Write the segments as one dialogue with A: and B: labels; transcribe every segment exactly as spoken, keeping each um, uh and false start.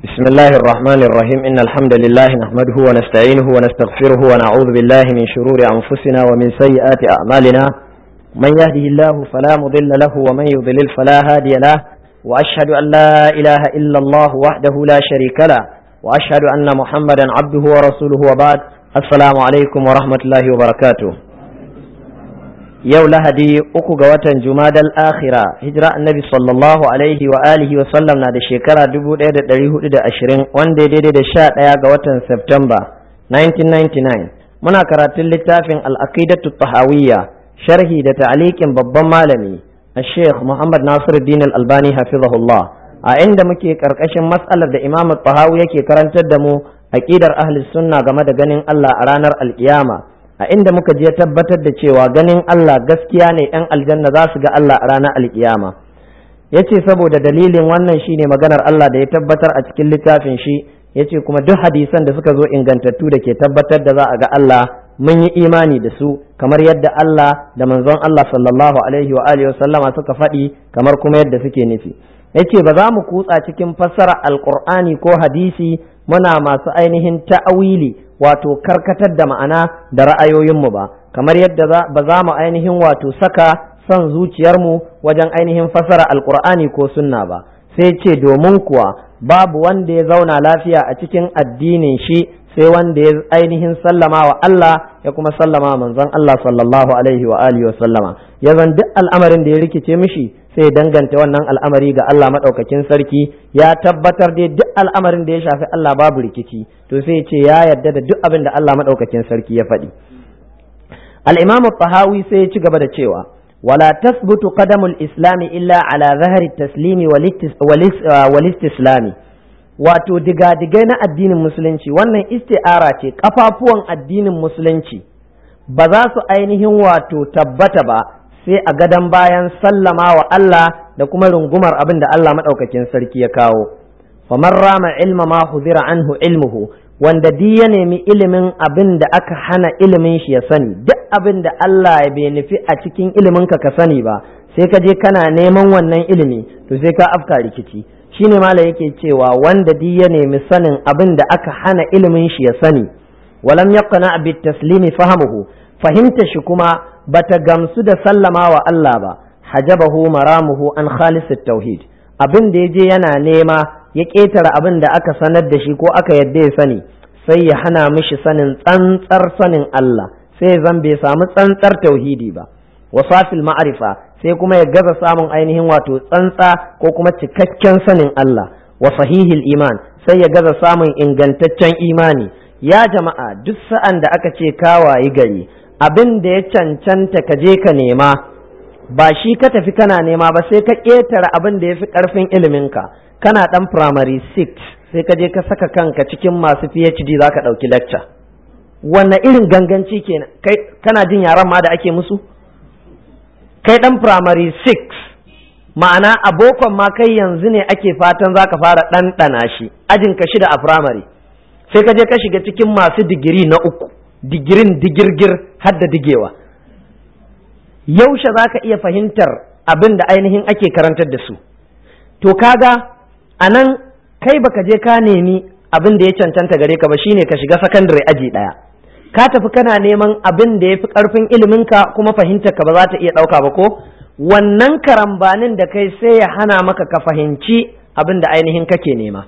A: بسم الله الرحمن الرحيم إن الحمد لله نحمده ونستعينه ونستغفره ونعوذ بالله من شرور أنفسنا ومن سيئات أعمالنا من يهده الله فلا مضل له ومن يضلل فلا هادي له وأشهد أن لا إله إلا الله وحده لا شريك له وأشهد أن محمدا عبده ورسوله وبعد السلام عليكم ورحمة الله وبركاته. yau lahadi uku ga watan jumadal akhira hijira annabi sallallahu alaihi wa alihi wa sallam na da shekara dubu ɗaya da ɗari hudu da ashirin wanda ya daidai da sha ɗaya ga watan september nineteen ninety-nine. Muna karatun littafin al-aqidatu tahawiyya sharhi da ta'liqin babban malami al-sheikh Muhammad Nasiruddin al-Albani hafizahullah, a inda muke karkashin mas'alar da Imam Tahawi yake karantar da mu aqidar ahli sunna game da ganin Allah a ranar alkiyama, a inda muka je tabbatar da cewa ganin Allah gaskiya ne, ‘yan aljanna za su ga Allah a ranar alkiyama. Ya ce saboda dalilin wannan shine maganar Allah da ya tabbatar a cikin littafin shi, ya ce kuma duk hadisan da suka zo ingantattu da ke tabbatar da za a ga Allah mun yi imani da su kamar yadda Allah da manzon Allah sallallahu alaihi wa alihi wasallama suka faɗi kamar kuma yadda suke nufi. Ya ce ba za mu kutsa cikin fassara alkur'ani ko hadisi muna masu ainihin ta'awili wato karkatar da ma'ana da ra'ayoyinmu ba, kamar yadda ba za mu ainihin wato saka son zuciyarmu wajen ainihin fasara alkur'ani ko sunna ba. Sai ce domin kuwa babu wanda ya zauna lafiya a cikin addinin shi sai wanda ya ainihin sallama wa Allah ya kuma sallama manzon Allah sallallahu alaihi wa alihi wa sallama, ya zan duk al'amarin da ya rikice mishi sai danganta wannan al'amari ga Allah madaukakin sarki, ya tabbatar da duk al'amarin da ya shafi Allah babu rikici, to sai ce ya yarda da duk abin da Allah madaukakin sarki ya faɗi. Al-Imam Tahawi sai ya ci gaba da cewa wala tasbutu qadamul islami illa ala zahri taslimi wal istislami, wato digadigai na addinin musulunci, wannan isti'ara ce, kafafuwan addinin musulunci ba za su ainihin wato tabbata ba sai a gadan bayan sallama wa Allah da kuma rungumar abin da Allah maɗaukakin sarki ya kawo. Faman rama ilma ma huzira anhu ilmuhu, wanda di ya nemi ilimin abin da aka hana ilimin shi ya sani, duk abin da Allah ya bai nufi a cikin ilimin ka ka sani ba, sai ka je kana neman wannan ilimi, to sai ka afka rikici. Shine mala yake cewa wanda di ya nemi sanin abin da aka hana ilimin shi ya sani, walam yaqna bit taslimi fahamuhu, fahimta shi kuma bata gamsu da sallama wa Allah ba, hajabahu maramuhu an khalisat tauhid, abin da yaje yana nema ya ketara abin da aka sanar da shi ko aka yadda ya sani, sai ya hana mishi sanin tsantsar sanin Allah, sai zan bai samu tsantsar tauhidi ba. Wasafil ma'arifa, sai kuma ya gaza samun ainihin wato tsantsa ko kuma cikakken sanin Allah. Wa sahihil iman, sai ya gaza samun ingantaccen imani. Ya jama'a, duk sa'an da aka ce kawaye gari abin da ya cancanta ka je ka nema, ba shi ka tafi kana nema ba, sai ka ƙetare abin da ya fi ƙarfin iliminka. Kana ɗan primary six sai ka je ka saka kanka cikin masu P H D za ka ɗauki lecture. Wanne irin ganganci kenan? Kai kana jin yaran ma da ake musu? Kai ɗan primary six, ma'ana abokan ma kai yanzu ne ake fatan za ka fara ɗanɗana shi, ajin ka shida a primary, sai ka je ka shiga cikin masu digiri na uku, digirin digirgir har da digewa. Yaushe za ka iya fahimtar abin da ainihin ake karantar da su? To kaga a nan kai baka je ka nemi abin da ya cancanta gare ka ba, shine ka shiga sakandare aji ɗaya. Ka tafi kana neman abin da ya fi ƙarfin iliminka kuma fahimtar ka ba za ta iya ɗauka ba ko? Wannan karambanin da kai sai ya hana maka ka fahimci abin da ainihin kake nema.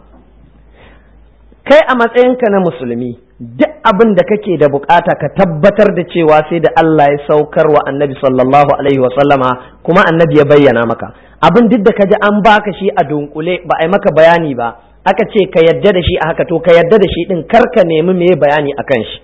A: Kai a matsayinka na musulmi, duk abin da kake da bukata ka tabbatar da cewa sai da Allah ya saukar wa annabi sallallahu alaihi wa sallama kuma annabi ya bayyana maka. Abin duk da ka ji an baka shi a dunkule ba a yi maka bayani ba, aka ce ka yadda da shi a haka, to ka yadda da shi din, kar ka nemi me bayani akan shi.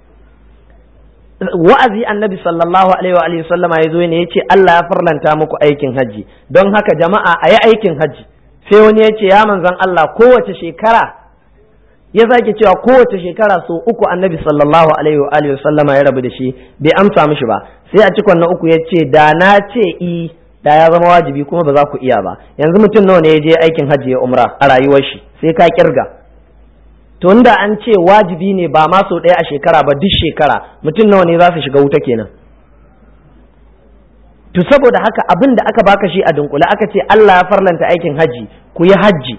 A: Wa'azi annabi sallallahu alaihi wa alihi sallama ya zo ne ya ce Allah ya farlanta muku aikin hajji, don haka jama'a a yi aikin hajji. Sai wani ya ce ya manzon Allah kowace shekara, ya zaki cewa kowace shekara so uku annabi sallallahu alaihi wa alihi sallama ya rabu da shi, bai amsa mishi ba. Sai a cikon na uku ya ce da na ce i da ya zama wajibi kuma ba za ku iya ba. Yanzu mutum nawa ne ya je aikin hajji ya umra a rayuwar shi, sai ka kirga. To inda an ce wajibi ne ba ma sau ɗaya a shekara ba, duk shekara mutum nawa ne za su shiga wuta kenan? To saboda haka abin da aka baka shi a dunkule aka ce Allah ya farlanta aikin hajji, ku yi hajji,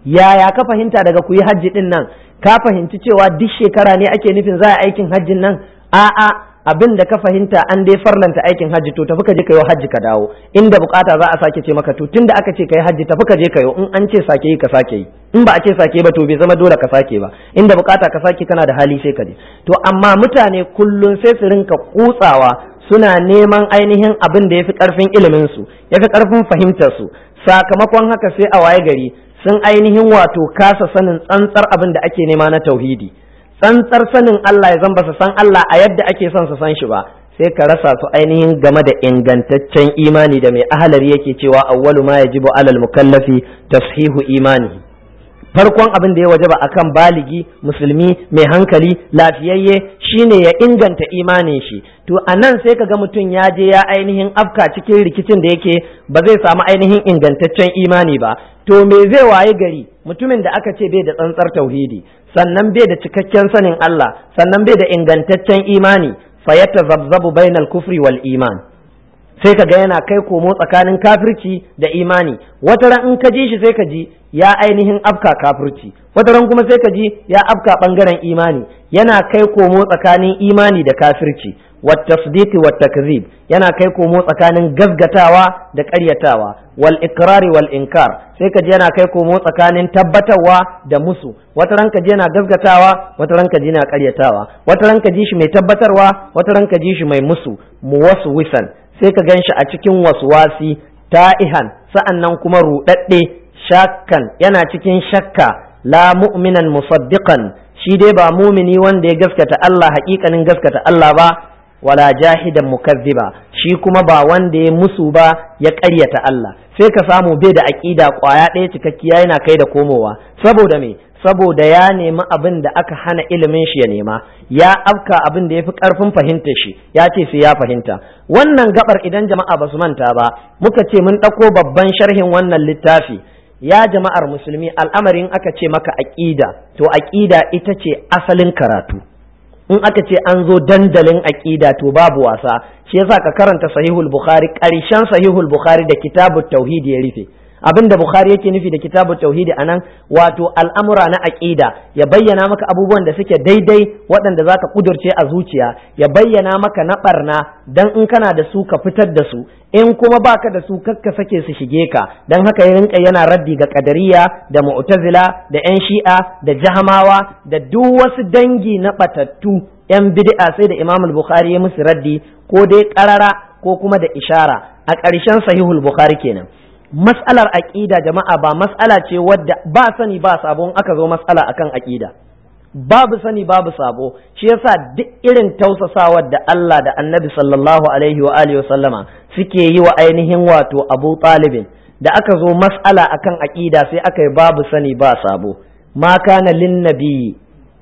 A: yaya ka fahimta daga ku yi hajji din nan, ka fahimci cewa duk shekara ne ake nufin za a aikin hajjin nan? A'a, abin da ka fahimta an dai farlanta aikin hajji, to tafi ka je ka yi hajji ka dawo, inda bukata za a sake ce maka to tunda aka ce ka yi hajji tafi ka je ka yi, in an ce sake yi ka sake yi, in ba a ce sake ba to bai zama dole ka sake ba, inda bukata ka sake kana da hali sai ka je. To amma mutane kullun sai su rinka kutsawa suna neman ainihin abin da yafi karfin ilimin su, yafi karfin fahimtar su, sakamakon haka sai a waye gari sun ainihin wato kasa sanin tsantsar abin da ake nema na tauhidi, tsantsar sanin Allah ya zamba su san Allah a yadda ake son su san shi ba, sai ka rasa su ainihin game da ingantaccen imani da mai ahalari yake cewa awwalu ma yajibu alal mukallafi tashihu imani. Farkon abin da ya wajaba akan baligi musulmi mai hankali lafiyayye shine ya inganta imanin shi. To anan sai kaga mutum ya je ya ainihin afka cikin rikicin da yake ba zai samu ainihin ingantaccen imani ba. To me zai waye gari mutumin da aka ce bai da tsantsar tauhidi, sannan bai da cikakken sanin Allah, sannan bai da ingantaccen imani, fayatazabzabu bainal kufri wal iman. Sai ka ga yana kai komo tsakanin kafirci da imani, wata ran in ka ji shi sai ka ji ya ainihin afka kafirci, wata ran kuma sai ka ji ya afka bangaren imani, yana kai komo tsakanin imani da kafirci, wat tasdiqi wat takzib, yana kai komo tsakanin gazgatawa da ƙaryatawa, wal ikrari wal inkar, sai ka ji yana kai komo tsakanin tabbatarwa da musu, wata ran ka ji yana gazgatawa, wata ran ka ji yana ƙaryatawa, wata ran ka ji shi mai tabbatarwa, wata ran ka ji shi mai musu, muwaswisan, sai ka gan shi a cikin waswasi, ta'ihan, sa'annan kuma ruɗaɗɗe, shakkan, yana cikin shakka, la mu'minan musaddiqan, shi dai ba mumini wanda ya gaskata Allah haƙiƙanin gaskata Allah ba, wala jahidan mukazziba, shi kuma ba wanda ya musu ba ya ƙaryata Allah. Sai ka samu bai da aƙida ƙwaya ɗaya cikakkiya yana kai da komowa, saboda me? Saboda ya nemi abin da aka hana ilimin shi ya nema, ya afka abin da ya fi ƙarfin fahimtar shi, ya ce sai ya fahimta. Wannan gabar idan jama'a ba su manta ba, muka ce mun ɗauko babban sharhin wannan littafi. Ya jama'ar musulmi, al'amarin aka ce maka aƙida, to aƙida ita ce asalin karatu. In aka ce an zo dandalin aƙida to babu wasa, shi yasa ka karanta sahihul Bukhari, ƙarshen sahihul Bukhari da kitabut tauhid ya rufe. Abin da Bukhari yake nufi da kitabu tauhidi anan wato al'amura na aqida, ya bayyana maka abubuwan da suke daidai waɗanda zaka kudurce a zuciya, ya bayyana maka na barna dan in kana da su ka fitar da su, in kuma baka da su kakka sake su shige ka. Dan haka ya rinka yana raddi ga Qadariyya da Mu'tazila da ƴan Shi'a da Jahamawa da duk wasu dangi na batattu ƴan bid'a, sai da Imam al-Bukhari ya musu raddi ko dai qarara ko kuma da ishara a ƙarshen sahihul Bukhari kenan. Mas'alar aƙida jama'a ba mas'ala ce wadda ba sani ba sabo, aka zo mas'ala akan aƙida babu sani babu sabo. Shi yasa duk irin tausasawar da Allah da Annabi sallallahu alaihi wa alihi wa sallama suke yi wa ainihin wato Abu Talibin, da aka zo mas'ala akan aƙida sai aka yi babu sani ba sabo. Ma kana lin nabiyyi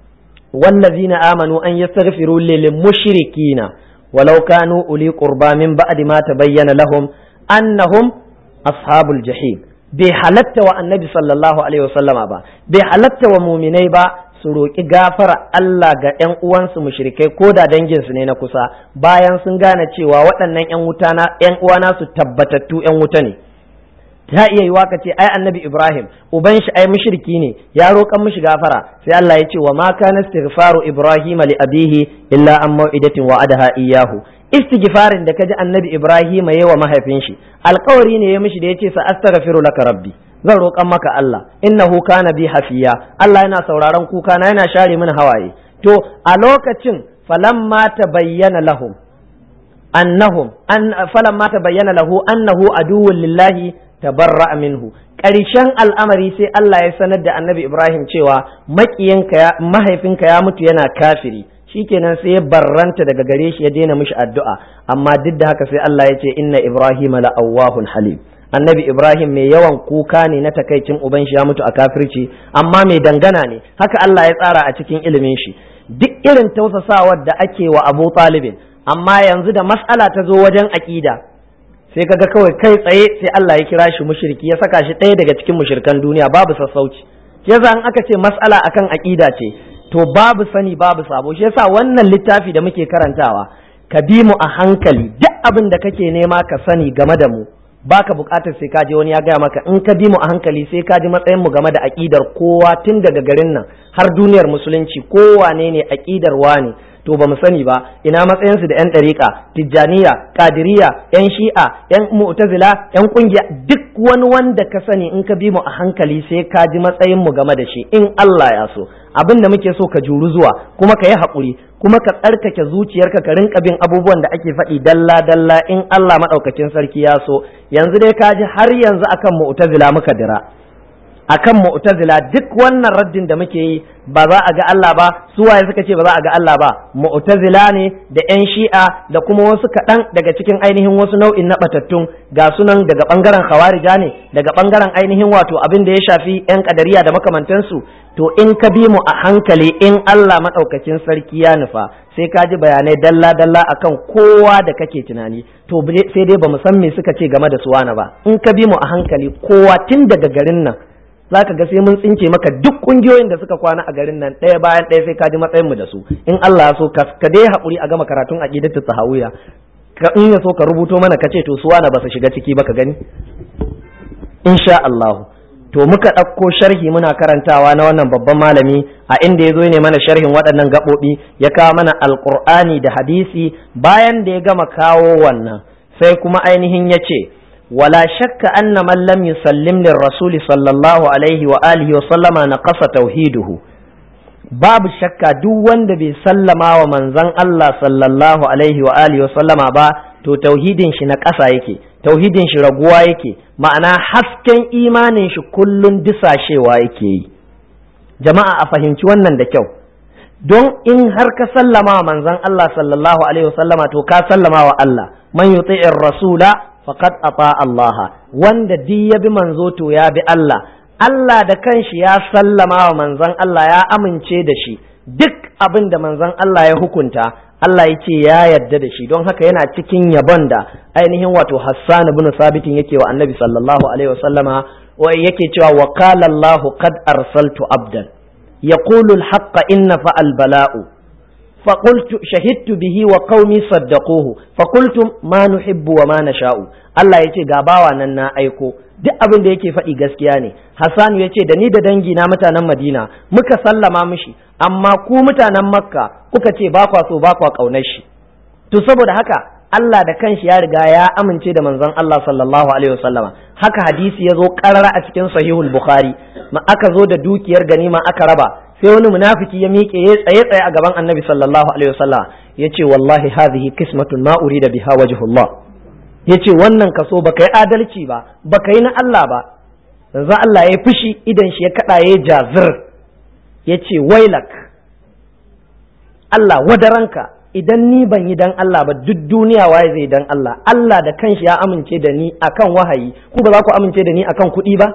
A: wallazina amanu an yastaghfiru lil mushrikina walau kanu uli qurba min ba'di ma tabayyana lahum annahum ashabul jahim. Bai halatta wa annabi sallallahu alaihi wasallama ba, bai halatta wa muminai ba su roƙi gafara Allah ga ƴan uwansu mushrikai ko da dangin su ne na kusa, bayan sun gane cewa waɗannan ƴan wuta na ƴan uwana su tabbatattu ƴan wuta ne. Ta iya yi waka ce ai annabi Ibrahim uban shi ai mushriki ne, ya roƙan mishi gafara, sai Allah ya ce wa ma kana istighfaru Ibrahim li abihi illa an mau'idatin wa'adaha iyyahu. Istighfarin da kaji annabi Ibrahim yayi wa mahaifin shi alƙawari ne ya mishi da yace sa astaghfiru laka rabbi, zan roƙan maka Allah, innahu kana bi hafiya, Allah yana sauraron kuka na, yana share mini hawaye. To a lokacin falamma tabayyana lahum annahum an falamma tabayyana lahu annahu aduwwun lillahi tabarra'a minhu. Ƙarshen al'amari sai Allah ya sanar da annabi Ibrahim cewa maƙiyinka mahaifinka ya mutu yana kafiri, shikenan sai ya barranta daga gare shi, ya daina mishi addu'a. Amma duk da haka sai Allah ya ce inna Ibrahim la awwahun halim. Annabi Ibrahim mai yawan kuka ne na takaicin uban shi ya mutu a kafirci, amma mai dangana ne, haka Allah ya tsara a cikin ilimin shi. Duk irin tausasawar da ake wa Abu Talibin, amma yanzu da mas'ala ta zo wajen aqida sai kaga kawai kai tsaye sai Allah ya kira shi mushriki, ya saka shi ɗaya daga cikin mushrikan duniya, babu sassauci. Shi yasa in aka ce mas'ala akan aqida ce to babu sani babu sabo. Shi yasa wannan littafi da muke karantawa ka bi mu a hankali, duk abin da kake nema ka sani game da mu baka bukatar sai ka je wani ya gaya maka, in ka bi mu a hankali sai ka ji matsayin mu game da aqidar kowa tun daga garin nan har duniyar musulunci, kowane ne aqidar wani to ba mu sani ba, ina matsayin su da yan dariqa, tijjaniya, qadiriyya, yan shi'a, yan mu'tazila, yan kungiya, duk wani wanda ka sani in ka bi mu a hankali sai ka ji matsayin mu game da shi in Allah ya so. Abin da muke so ka juru zuwa, kuma ka yi haƙuri, kuma ka tsarkake zuciyarka ka rinka bin abubuwan da ake faɗi dalla dalla in Allah maɗaukakin sarki ya so. Yanzu dai ka ji har yanzu akan mu'tazila muka dira, akan mu'tazila duk wannan raddin da muke yi ba za a ga Allah ba, su waye suka ce ba za a ga Allah ba? Mu'tazila ne da yan shi'a da kuma wasu kaɗan daga cikin ainihin wasu nau'in na batattun, ga sunan daga ɓangaren khawarija ne, daga ɓangaren ainihin wato abin da ya shafi yan kadariya da makamantansu. To in ka bi mu a hankali in Allah maɗaukakin sarki ya nufa sai ka ji bayanai dalla dalla akan kowa da kake tunani, to sai dai ba mu san me suka ce game da su wani ba. In ka bi mu a hankali kowa tun daga garin nan zaka ga sai mun tsince maka duk kungiyoyin da suka kwana a garin nan ɗaya bayan ɗaya sai ka ji matsayin mu da su. In Allah ya so ka dai haƙuri a gama karatun aqidatu tahawiyya, ka in ya so ka rubuto mana ka ce to su wani ba su shiga ciki ba ka gani insha Allah. To muka ɗauko sharhi muna karantawa na wannan babban malami a inda ya zo ne mana sharhin waɗannan gaɓoɓi, ya kawo mana alƙur'ani da hadisi. Bayan da ya gama kawo wannan sai kuma ainihin ya ce wala shakka anna man lam yusallim lir rasuli sallallahu alaihi wa alihi wa sallama naqasa tauhiduhu. Babu shakka duk wanda bai sallama wa manzon Allah sallallahu alaihi wa alihi wa sallama ba to tauhidin shi na ƙasa yake, tauhidin shi raguwa yake, ma'ana hasken imanin shi kullun disashewa yake yi. Jama'a a fahimci wannan da kyau, don in har ka sallama wa manzon Allah sallallahu alaihi wasallama to ka sallama wa Allah. Man yuti'ir rasula faqad ata Allah, wanda di ya bi manzo to ya bi Allah. Allah da kanshi ya sallama wa manzon Allah, ya amince da shi, duk abin da manzon Allah ya hukunta Allah ya ce ya yarda da shi. Don haka yana cikin yabon da ainihin wato Hassan ibn Sabitin yake wa Annabi sallallahu alaihi wasallama, wa yake cewa wa qala Allah qad arsaltu abdan yaqulu al-haqqa inna fa al-bala'u fa qultu shahidtu bihi wa qaumi saddaquhu fa qultum ma nuhibbu wa ma nasha'u. Allah yace ga bawa nan na aiko, duk abin da yake faɗi gaskiya ne. Hassan ya ce da ni da dangi na mutanen Madina muka sallama mishi, amma ku mutanen Makka kuka ce ba kwa so ba kwa kaunar shi. To saboda haka Allah da kanshi ya riga ya amince da manzon Allah sallallahu alaihi wasallama. Haka hadisi ya zo karara a cikin sahihul Bukhari, ma aka zo da dukiyar ganima aka raba, sai wani munafiki ya miƙe ya tsaye tsaye a gaban Annabi sallallahu alaihi wasallama yace wallahi hadhihi qismatun ma urida biha wajhullah. Yace wannan kaso baka yi adalci ba, baka yi na Allah ba. Yanzu Allah ya fushi, idan shi ya kada ya jazir, yace wailak, Allah wadaranka, idan ni ban yi dan Allah ba duk duniya waye zai dan Allah? Allah da kanshi ya amince da ni akan wahayi, ku ba za ku amince da ni akan kuɗi ba?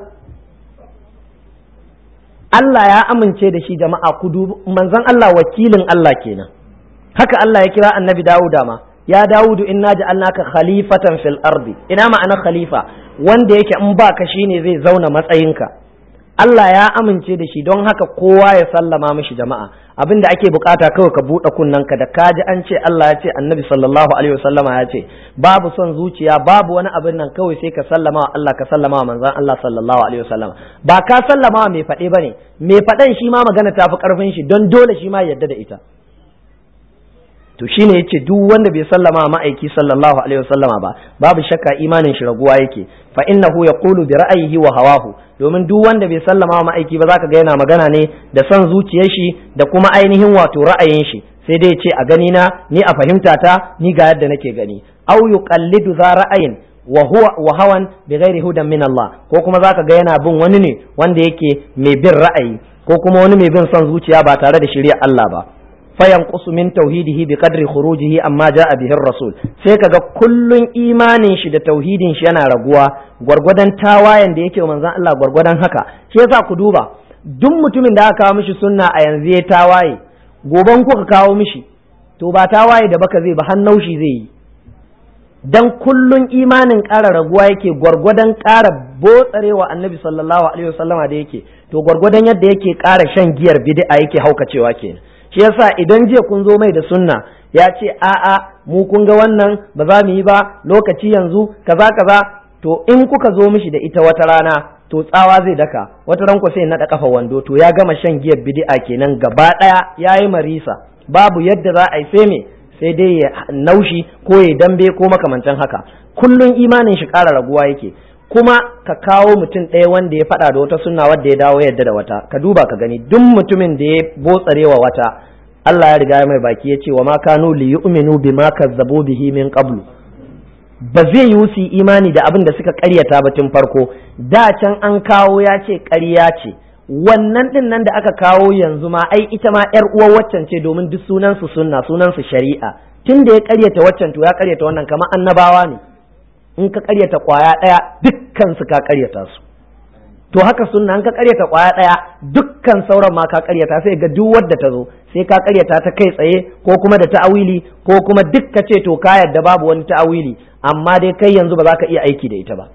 A: Allah ya amince da shi jama'a, ku dubi manzon Allah wakilin Allah kenan. Haka Allah ya kira Annabi Dawuda ma, ya Dawudu inna ja'alnaka khalifatan fil ardi. Ina ma'ana khalifa? Wanda yake in baka shine zai zauna matsayinka. Allah ya amince da shi, don haka kowa ya sallama mishi jama'a. Abin da ake bukata kawai ka buɗe kunnanka da kaji an ce Allah ya ce, Annabi sallallahu alaihi wasallama ya ce, babu son zuciya, babu wani abin nan, kawai sai ka sallama wa Allah, ka sallama wa manzon Allah sallallahu alaihi wasallama. Ba ka sallama wa mai faɗe bane, mai faɗan shi ma magana ta fi ƙarfin shi, don dole shi ma yadda da ita. To shine yace duk wanda bai sallama ma'aiki sallallahu alaihi wasallama ba, babu shakka imanin shi raguwa yake. Fa innahu yaqulu bi ra'yihi wa hawahu, domin duk wanda bai sallama ma'aiki ba zaka ga yana magana ne da son zuciyar shi da kuma ainihin wato ra'ayin shi, sai dai ce a gani na, ni a fahimta ta, ni ga yadda nake gani. Aw yuqallidu za ra'ayin wa huwa wa hawan bi ghairi hudan min Allah, ko kuma zaka ga yana bin wani ne wanda yake mai bin ra'ayi, ko kuma wani mai bin son zuciya ba tare da shari'ar Allah ba. fayanqusu min tauhidihi bi qadri khurujihi amma jaa bihi ar-rasul, sai kaga kullun imanin shi da tauhidin shi yana raguwa gwargwadon tawayen da yake manzon Allah, gwargwadon haka. Shi yasa ku duba, duk mutumin da aka kawo mishi sunna a yanzu ya tawaye, goban kuka kawo mishi to ba tawaye da baka zai ba, hannaushi zai yi. Dan kullun imanin ƙara raguwa yake gwargwadon ƙara botsarewa Annabi sallallahu alaihi wasallama da yake, to gwargwadon yadda yake ƙara shan giyar bid'a yake haukacewa kenan. Shi yasa idan jiya kun zo mai da sunna ya ce a'a mu kun ga wannan ba za mu yi ba lokaci yanzu kaza kaza, to in kuka zo mishi da ita wata rana to tsawa zai daka, wata ran ku sai naɗa kafa wando, to ya gama shan giyar bid'a kenan gaba ɗaya yayi marisa, babu yadda za a yi sai me sai dai ya naushi ko ya dambe ko makamantan haka. Kullun imanin shi ƙara raguwa yake. Kuma ka kawo mutum ɗaya wanda ya faɗa da wata sunna wadda ya dawo yadda da wata, ka duba ka gani duk mutumin da ya botsarewa wata Allah ya riga mai baki ya ce wa ma kanu li yu'minu bima kazzabu bihi min qablu, ba zai yi su imani da abin da suka ƙaryata ba tun farko. Da can an kawo ya ce ƙarya ce, wannan din nan da aka kawo yanzu ma ai ita ma yar uwar waccan ce, domin duk sunan su sunna, sunan su shari'a. Tun da ya ƙaryata waccan to ya ƙaryata wannan, kamar annabawa ne, in ka ƙaryata ƙwaya ɗaya dukkan su ka ƙaryata su. To haka sunna, in ka ƙaryata ƙwaya ɗaya dukkan sauran ma ka ƙaryata, sai ga duk wadda ta zo sai ka ƙaryata ta kai tsaye ko kuma da ta'awili ko kuma duk ka ce to ka yadda babu wani ta'awili, amma dai kai yanzu ba za ka iya aiki da ita ba.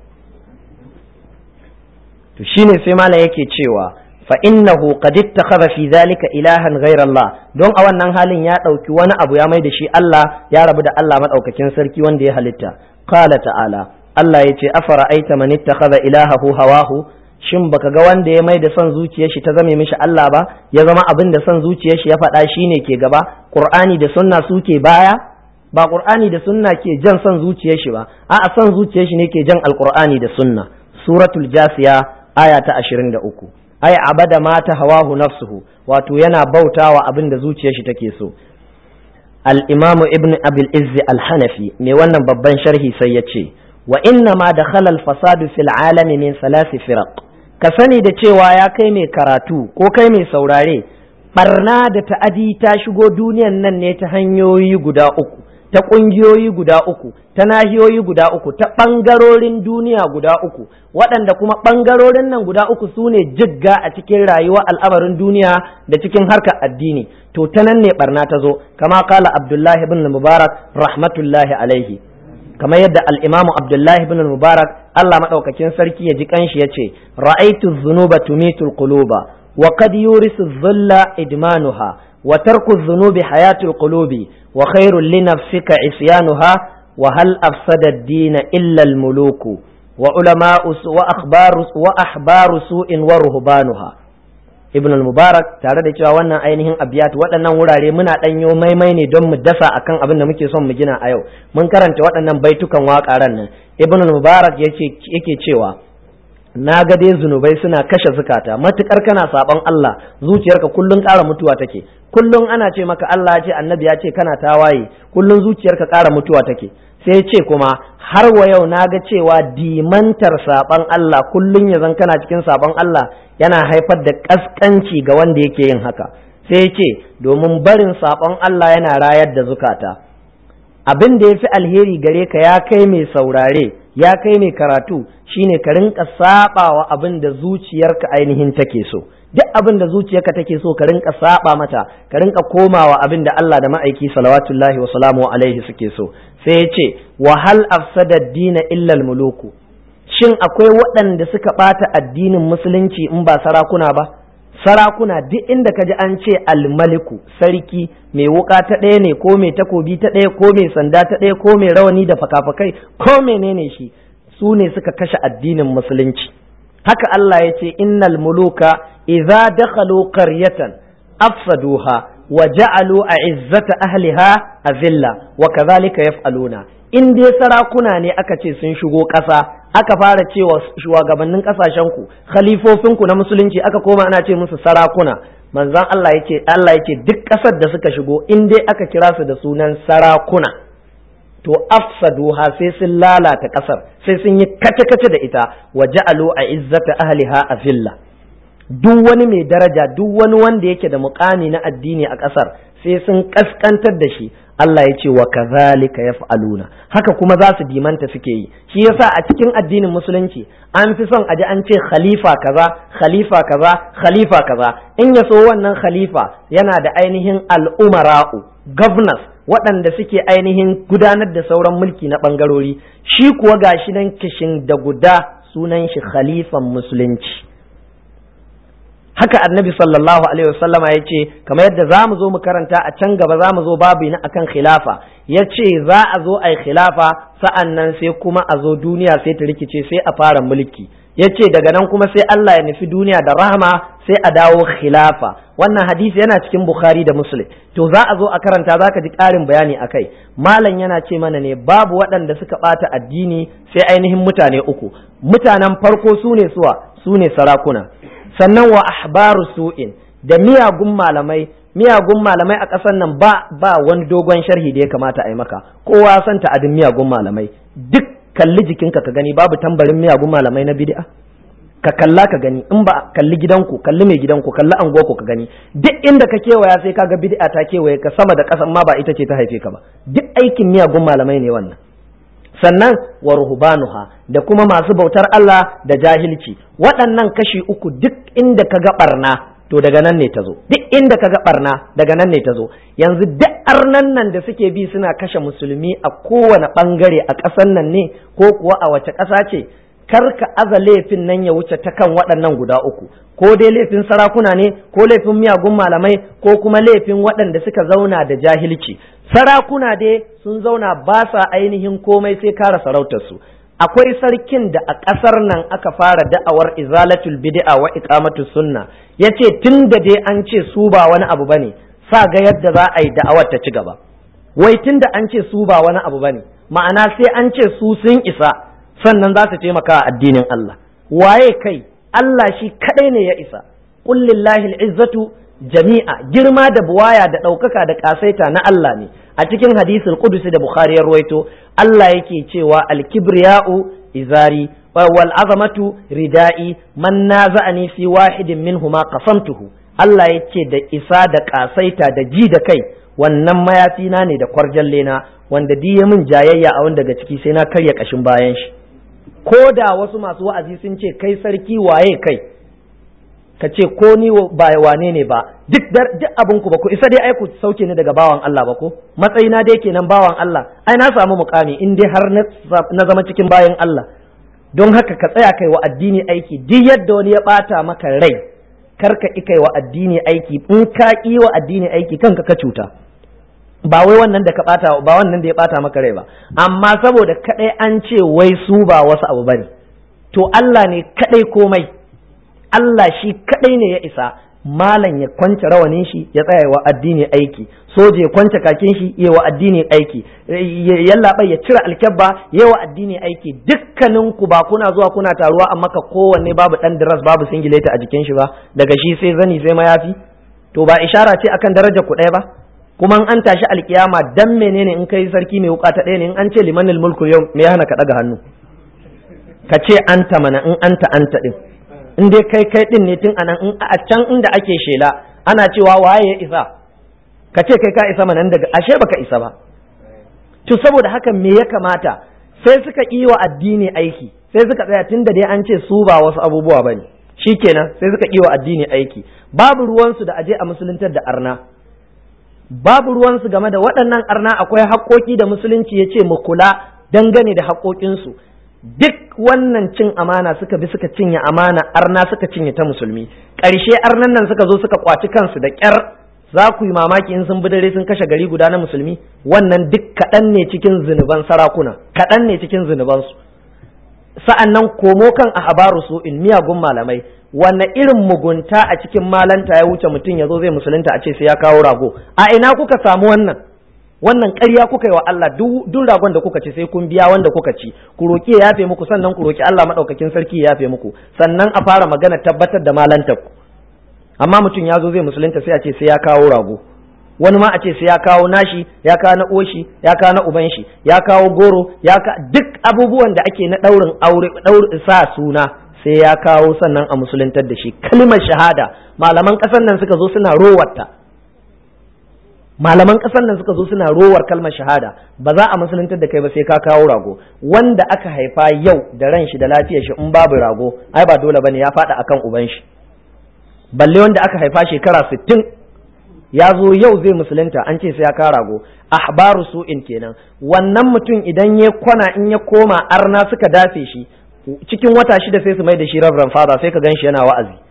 A: To shine sai malam yake cewa fa innahu qad ittakhadha fi dhalika ilahan ghayra Allah, don a wannan halin ya dauki wani abu ya mai da shi Allah, ya rabu da Allah madaukakin sarki wanda ya halitta. Qala ta'ala, Allah yace afara aita man ittakhadha ilahahu hawahu, shin baka ga wanda ya mai da son zuciyar shi ta zame mishi Allah ba, ya zama abin da son zuciyar shi ya faɗa shine ke gaba, Qur'ani da sunna suke baya? Ba Qur'ani da sunna ke jan son zuciyar shi ba, a'a son zuciyar shi ne ke jan Al-Qur'ani da sunna. Suratul Jasiya aya ta ashirin da uku. Ai abada mata hawahu nafsuhu, wato yana bautawa abin da zuciyar shi take so. Al-Imam Ibn Abil Izz Al-Hanafi mai wannan babban sharhi sai ya ce wa inna ma dakhala al-fasadu fil alami min salasi firaq, ka sani da cewa ya kai mai karatu ko kai mai saurare, barna da ta'adi ta shigo duniyan nan ne ta hanyoyi guda uku, ta ƙungiyoyi guda uku, ta nahiyoyi guda uku, ta ɓangarorin duniya guda uku, waɗanda kuma ɓangarorin nan guda uku su ne jigga a cikin rayuwa al'amarin duniya da cikin harkar addini. To ta nan ne barna ta zo, kama kala Abdullahi ibn Mubarak rahmatullahi alaihi, kama yadda al'imamu Abdullahi ibn Mubarak Allah maɗaukakin sarki ya ji kanshi ya ce, ra'aitu zunuba tumitul quluba wa qad yurisu dhulla idmanuha wa tarku dhunubi hayatul qulubi wa khairul li nafsika isyanuha wa hal afsada ad-din illa al-muluku wa ulama'u wa akhbaru wa ahbaru su'in wa ruhbanuha. Ibn al-Mubarak tare da cewa wannan ainihin abiyat waɗannan wurare muna ɗanyo maimai ne don mu dasa akan abin da muke son mu gina a yau. Mun karanta waɗannan baitukan waƙaran nan. Ibn al-Mubarak yake yake cewa na ga dai zunubai suna kashe zukata, matukar kana saban Allah zuciyarka kullun ƙara mutuwa take, kullun ana ce maka Allah ya ce annabi ya ce kana tawaye, kullun zuciyarka ƙara mutuwa take. Sai ce kuma har wa yau na ga cewa dimantar saban Allah kullun ya zan kana cikin saban Allah yana haifar da kaskanci ga wanda yake yin haka. Sai ce domin barin saban Allah yana rayar da zukata. Abin da ya fi alheri gare ka ya kai mai saurare, ya kai mai karatu, shine ka rinka sabawa abin da zuciyarka ainihin take so. Duk abin da zuciyarka take so ka rinka saba mata, ka rinka komawa abin da Allah da ma'aiki salawatullahi wa salamu alaihi suke so. Sai ya ce wa hal afsada ad-dina illa al-muluku, shin akwai waɗanda suka ɓata addinin musulunci in ba sarakuna ba? Sarakuna duk inda ka ji an ce al-maliku, sarki mai wuka ta ɗaya ne ko mai takobi ta ɗaya ko mai sanda ta ɗaya ko mai rawani da fakafakai ko menene shi, su ne suka kashe addinin musulunci. Haka Allah ya ce innal muluka idza dakhalu qaryatan afsaduha wa ja'alu a'izzata ahliha azilla wa kadhalika yaf'aluna. In dai sarakuna ne aka ce sun shigo ƙasa, aka fara cewa shugabannin ƙasashenku khalifofinku na musulunci aka koma ana ce musu sarakuna. Manzon Allah yake Allah yake duk ƙasar da suka shigo in dai aka kira su da sunan sarakuna to afsaduha sai sun lalata ƙasar, sai sun yi kace-kace da ita, wa ja'alu a'izzata ahliha azilla. Duk wani mai daraja, duk wani wanda yake da muƙami na addini a ƙasar sai sun kaskantar da shi. Allah ya ce wa kazalika yaf'aluna, haka kuma za su dimanta suke yi. Shi yasa a cikin addinin musulunci an fi son aji an ce khalifa kaza khalifa kaza khalifa kaza, in ya so wannan khalifa yana da ainihin al'umara'u governors waɗanda suke ainihin gudanar da sauran mulki na ɓangarori, shi kuwa gashi nan kishin da guda sunan shi khalifan musulunci. Haka annabi sallallahu alaihi wasallama ya ce, kamar yadda za mu zo mu karanta a can gaba, za mu zo babu na akan khilafa, ya ce za a zo a yi khilafa sa'annan sai kuma a zo duniya sai ta rikice sai a fara mulki. Yace daga nan kuma sai Allah ya nufi duniya da rahama sai a dawo khilafa. Wannan hadisi yana cikin Bukhari da Muslim. To za a zo a karanta zaka ji ƙarin bayani akai. Malam yana ce mana ne babu waɗanda suka ɓata addini sai ainihin mutane uku. Mutanen farko su ne suwa, su ne sarakuna. Sannan wa ahbaru su'in da miyagun malamai, miyagun malamai a ƙasar nan ba ba wani dogon sharhi da ya kamata a yi maka. Kowa san ta'adin miyagun malamai. Duk kalli jikinka ka gani babu tambarin miyagun malamai na bid'a. Ka kalla ka gani, in ba kalli gidanku, kalli mai gidanku, kalli anguwarku ka gani. Duk inda ka kewaya sai kaga bid'a ta kewaye ka sama da ƙasa ma ba ita ce ta haife ka ba. Duk aikin miyagun malamai ne wannan. Sannan wa ruhbanuha da kuma masu bautar Allah da jahilci. Waɗannan kashi uku duk inda ka ga barna to daga nan ne ta zo. Duk inda ka ga barna daga nan ne ta zo. Yanzu duk arnan nan da suke bi suna kashe musulmi a kowane ɓangare a ƙasan nan ne ko kuwa a wace ƙasa ce. Kar ka aza laifin nan ya wuce ta kan waɗannan guda uku, ko dai laifin sarakuna ne, ko laifin miyagun malamai, ko kuma laifin waɗanda suka zauna da jahilci. Sarakuna dai sun zauna ba sa ainihin komai sai kare sarautarsu. Akwai sarkin da a ƙasar nan aka fara da'awar izalatul bid'a wa iqamatus sunna, yace tun da dai an ce su ba wani abu bane, sa ga yadda za a yi da'awar ta ci gaba. Wai tun da an ce su ba wani abu bane, ma'ana sai an ce su sun isa sannan za su taimaka a addinin Allah. Waye kai? Allah shi kadai ne ya isa. Qul lillahi al-izzatu jami'a, girma da buwaya da ɗaukaka da ƙasaita na Allah ne. A cikin hadisul qudusi da Bukhari ya ruwaito, Allah yake cewa al-kibriya'u izari wal azamatu ridai man naza'ani fi wahidin minhuma qasamtuhu. Allah yake da isa da ƙasaita da ji da kai, wannan mayafina ne da kwarjalle na, wanda diye min jayayya a wanda daga ciki sai na karya kashin bayan shi. Ko da wasu masu wa'azi sun ce kai sarki waye kai, ka ce ko ni ba wane ne ba, duk duk abin ku ba ku isa dai ai ku sauke ni daga bawan Allah ba ko matsayina dai kenan bawan Allah, ai na samu mukami in dai har na zama cikin bayan Allah. Don haka ka tsaya kai wa addini aiki, duk yadda wani ya bata maka rai kar ka kai wa addini aiki, in ka ki wa addini aiki kanka ka cuta. Ba wai wannan da ka bata ba wannan da ya bata maka rai ba, amma saboda kadai an ce wai su ba wasu abu bane, to Allah ne kadai komai. Allah shi kadai ne ya isa. Malam ya kwance rawanin shi ya tsaya wa addini aiki, soja ya kwance kakin shi ya wa addini aiki, yallaɓai ya cire alkyabba ya wa addini aiki. Dukkanin ku ba kuna zuwa kuna taruwa amma ka kowanne babu dan diras babu singileta a jikin shi ba, daga shi sai zani sai mayafi, to ba ishara ce akan darajar ku ɗaya ba? Kuma an tashi alkiyama dan menene in kai sarki mai wuka ta ɗaya ne, in an ce limanil mulku yau me ya hana ka daga hannu ka ce anta mana, in anta anta din, in dai kai kai din ne tun anan, in a can inda ake shela ana cewa waye ya isa ka ce kai ka isa mana, daga ashe baka isa ba. To saboda haka me ya kamata, sai suka yi wa addini aiki, sai suka tsaya tun da dai an ce su ba wasu abubuwa bane, shikenan sai suka yi wa addini aiki. Babu ruwansu da aje a musuluntar da arna, babu ruwansu game da waɗannan arna. Akwai haƙoƙi da musulunci ya ce mu kula dangane da haƙoƙinsu. Duk wannan cin amana suka bi suka cinye amana arna, suka cinye ta musulmi. Ƙarshe arnan nan suka zo suka kwaci kansu da ƙyar. Za ku yi mamaki in sun bi dare sun kashe gari guda na musulmi. Wannan duk kaɗan ne cikin zunuban sarakuna, kaɗan ne cikin zunubansu. Sa'an nan komo kan ahbaru su in miyagun malamai, wanne irin mugunta a cikin malanta ya wuce mutum ya zo zai musulunta a ce sai ya kawo rago. A ina kuka samu wannan? Wannan ƙarya kuka yi wa Allah. Duk ragon da kuka ci sai kun biya wanda kuka ci, ku roki ya yafe muku, sannan ku roki Allah madaukakin sarki ya yafe muku, sannan a fara magana tabbatar da malantar ku. Amma mutum ya zo zai musulunta sai a ce sai ya kawo rago, wani ma a ce sai ya kawo nashi, ya kawo na oshi, ya kawo na uban shi, ya kawo goro, ya ka duk abubuwan da ake na daurin aure, daurin sa suna sai ya kawo, sannan a musuluntar da shi. Kalmar shahada malaman ƙasar nan suka zo suna rowarta, malaman ƙasar nan suka zo suna rowar kalmar shahada. Ba za a musuluntar da kai ba sai ka kawo rago. Wanda aka haifa yau da ran shi da lafiyar shi in babu rago ai ba dole bane, ya faɗa akan uban shi. Balle wanda aka haifa shekara sittin ya zo yau zai musulunta an ce sai ya kawo rago. Ahbaru su'in kenan. Wannan mutum idan ya kwana in ya koma arna suka dafe shi, cikin wata shida sai su mai da shi reverend father, sai ka gan shi yana wa'azi,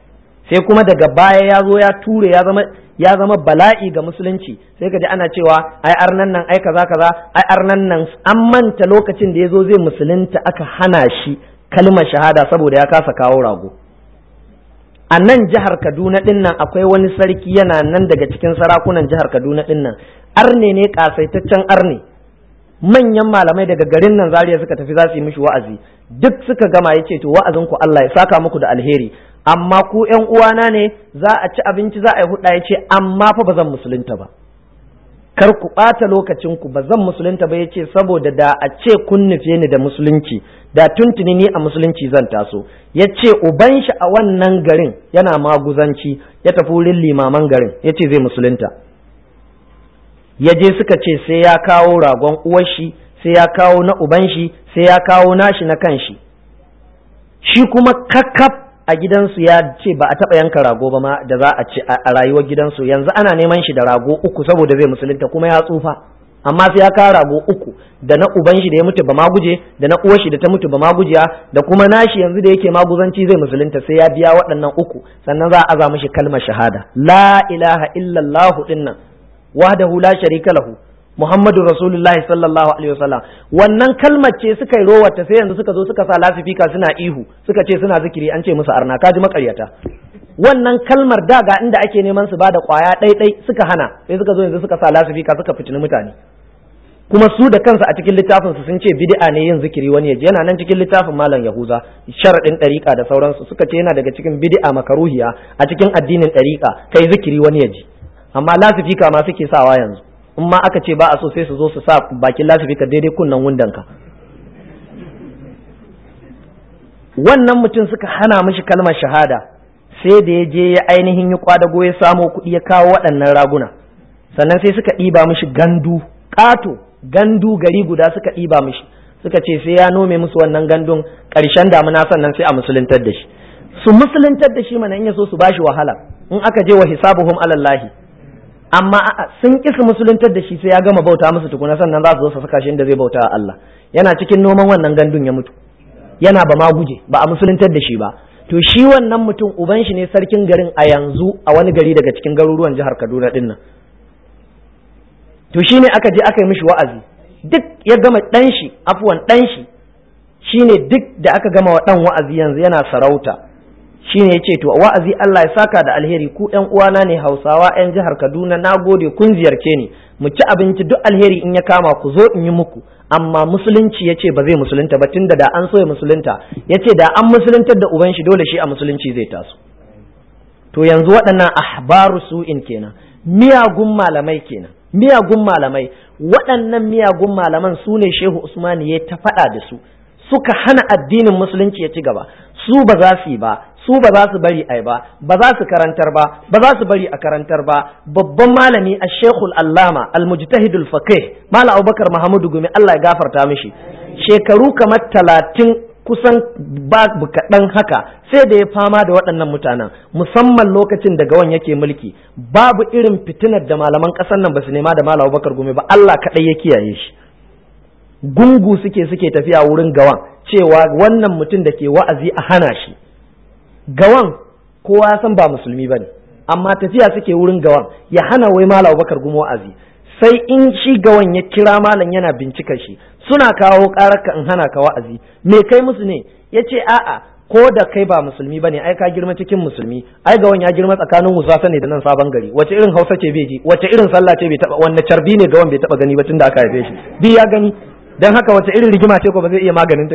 A: sai kuma daga baya ya zo ya ture ya zama ya zama bala'i ga musulunci, sai ka ji ana cewa ai arnan nan ai kaza kaza ai arnan nan, an manta lokacin da ya zo zai musulunta aka hana shi kalmar shahada saboda ya kasa kawo rago. A nan jihar Kaduna din nan akwai wani sarki yana nan daga cikin sarakunan jihar Kaduna din nan, arne ne kasaitaccen arne, manyan malamai daga garin nan Zaria suka tafi za su yi mishi wa'azi, duk suka gama ya ce to wa'azin ku Allah ya saka muku da alheri, amma ku ƴan uwana ne za a ci abinci za a yi huɗa, ya ce amma fa ba zan musulunta ba, kar ku ɓata lokacin ku, ba zan musulunta ba, ya ce saboda da a ce kun nufe ni da musulunci da tuntuni ni a musulunci zan taso. Ya ce uban shi a wannan garin yana maguzanci, ya tafi wurin limaman garin ya ce zai musulunta, ya je suka ce sai ya kawo ragon uwar shi, sai ya kawo na uban shi, sai ya kawo nashi na kan shi, shi kuma kakkaf a gidansu ya ce ba a taɓa yanka rago ba ma da za a ci a rayuwar gidansu, yanzu ana neman shi da rago uku saboda zai musulunta kuma ya tsufa, amma sai ya kawo rago uku, da na uban shi da ya mutu ba ma guje, da na uwar shi da ta mutu ba ma gujiya, da kuma nashi yanzu da yake maguzanci zai musulunta, sai ya biya waɗannan uku sannan za a aza mishi kalmar shahada la ilaha illallah dinnan wahdahu la sharika lahu Muhammadu Rasulullahi sallallahu alaihi wasallam. Wannan kalmar ce suka yi rowarta, sai yanzu suka zo suka sa lasifika suna ihu, suka ce suna zikiri, an ce musu arna, kaji makaryata. Wannan kalmar da ga inda ake neman su bada kwaya ɗaiɗai suka hana, sai suka zo yanzu suka sa lasifika suka fitini mutane. Kuma su da kansu a cikin littafin su sun ce bid'a ne yin zikiri wani yaji, yana nan cikin littafin Malam Yahuza sharadin ɗariƙa da sauransu, suka ce yana daga cikin bid'a makaruhiya a cikin addinin ɗariƙa kai zikiri wani yaji, amma lasifika ma suke sawa yanzu. In ma aka ce ba a so sai su zo su sa bakin lasifika daidai kunnan wundanka. Wannan mutum suka hana mishi kalmar shahada, sai da ya je ya ainihin yi kwadago ya samo kuɗi ya kawo waɗannan raguna, sannan sai suka ɗiba mishi gandu ƙato, gandu gari guda suka ɗiba mishi, suka ce sai ya nome musu wannan gandun ƙarshen damuna sannan sai a musuluntar da shi. Su musuluntar da shi mana in ya so su bashi wahala in aka je wa hisabuhum alallahi, amma sun ƙi su musuluntar da shi sai ya gama bauta musu tukuna sannan za su zo su saka shi inda zai bauta a Allah. Yana cikin noman wannan gandun ya mutu, yana ba ma guje, ba a musuluntar da shi ba. To shi wannan mutum uban shi ne sarkin garin a yanzu a wani gari daga cikin garuruwan jihar Kaduna din nan. To shine aka je aka yi mishi wa'azi, duk ya gama dan shi, afwan dan shi shine duk da aka gama wa dan wa'azi yanzu yana sarauta. Shine yace to wa'azi Allah ya saka da alheri, ku ƴan uwana ne Hausawa ƴan jihar Kaduna, nagode kun ziyarce ni, mu ci abinci duk alheri in ya kama ku zo in yi muku, amma musulunci yace ba zai musulunta ba tunda da an so ya musulunta, yace da an musuluntar da uban shi dole shi a musulunci zai taso. To yanzu waɗannan ahbaru su'in kenan, miyagun malamai kenan, miyagun malamai, waɗannan miyagun malaman su ne Shehu Usman ya ta faɗa da su, suka hana addinin musulunci ya ci gaba. Su ba za su yi ba, su ba za su bari ai ba, ba za su karantar ba, ba za su bari a karantar ba. Babban malami a Sheikhul Allama Al-Mujtahidul Faqih Malam Abubakar Mahamudu Gumi, Allah ya gafarta mishi, shekaru kamar talatin kusan babu kaɗan haka sai da ya fama da waɗannan mutanen, musamman lokacin da gawan yake mulki, babu irin fitinar da malaman ƙasar nan ba su nema da Malam Abubakar Gumi ba, Allah kaɗai ya kiyaye shi. Gungu suke suke tafiya wurin gawan cewa wannan mutum da ke wa'azi a hana shi. Gawan kowa ya san ba musulmi bane, amma tafiya suke wurin gawan ya hana wai Malam Abubakar Gumi wa'azi, sai in shi gawan ya kira malam yana bincika shi, suna kawo ƙararka in hana ka wa'azi, me kai musu ne? Yace a'a, ko da kai ba musulmi bane, ai ka girma cikin musulmi, ai gawan ya girma tsakanin Wusasa ne da nan Sabon Gari, wace irin Hausa ce bai ji, wace irin sallah ce bai taba, wanne carbi ne gawan bai taba gani ba tunda aka haife shi, bi ya gani, dan haka wace irin rigima ce ko ba zai iya maganin ta.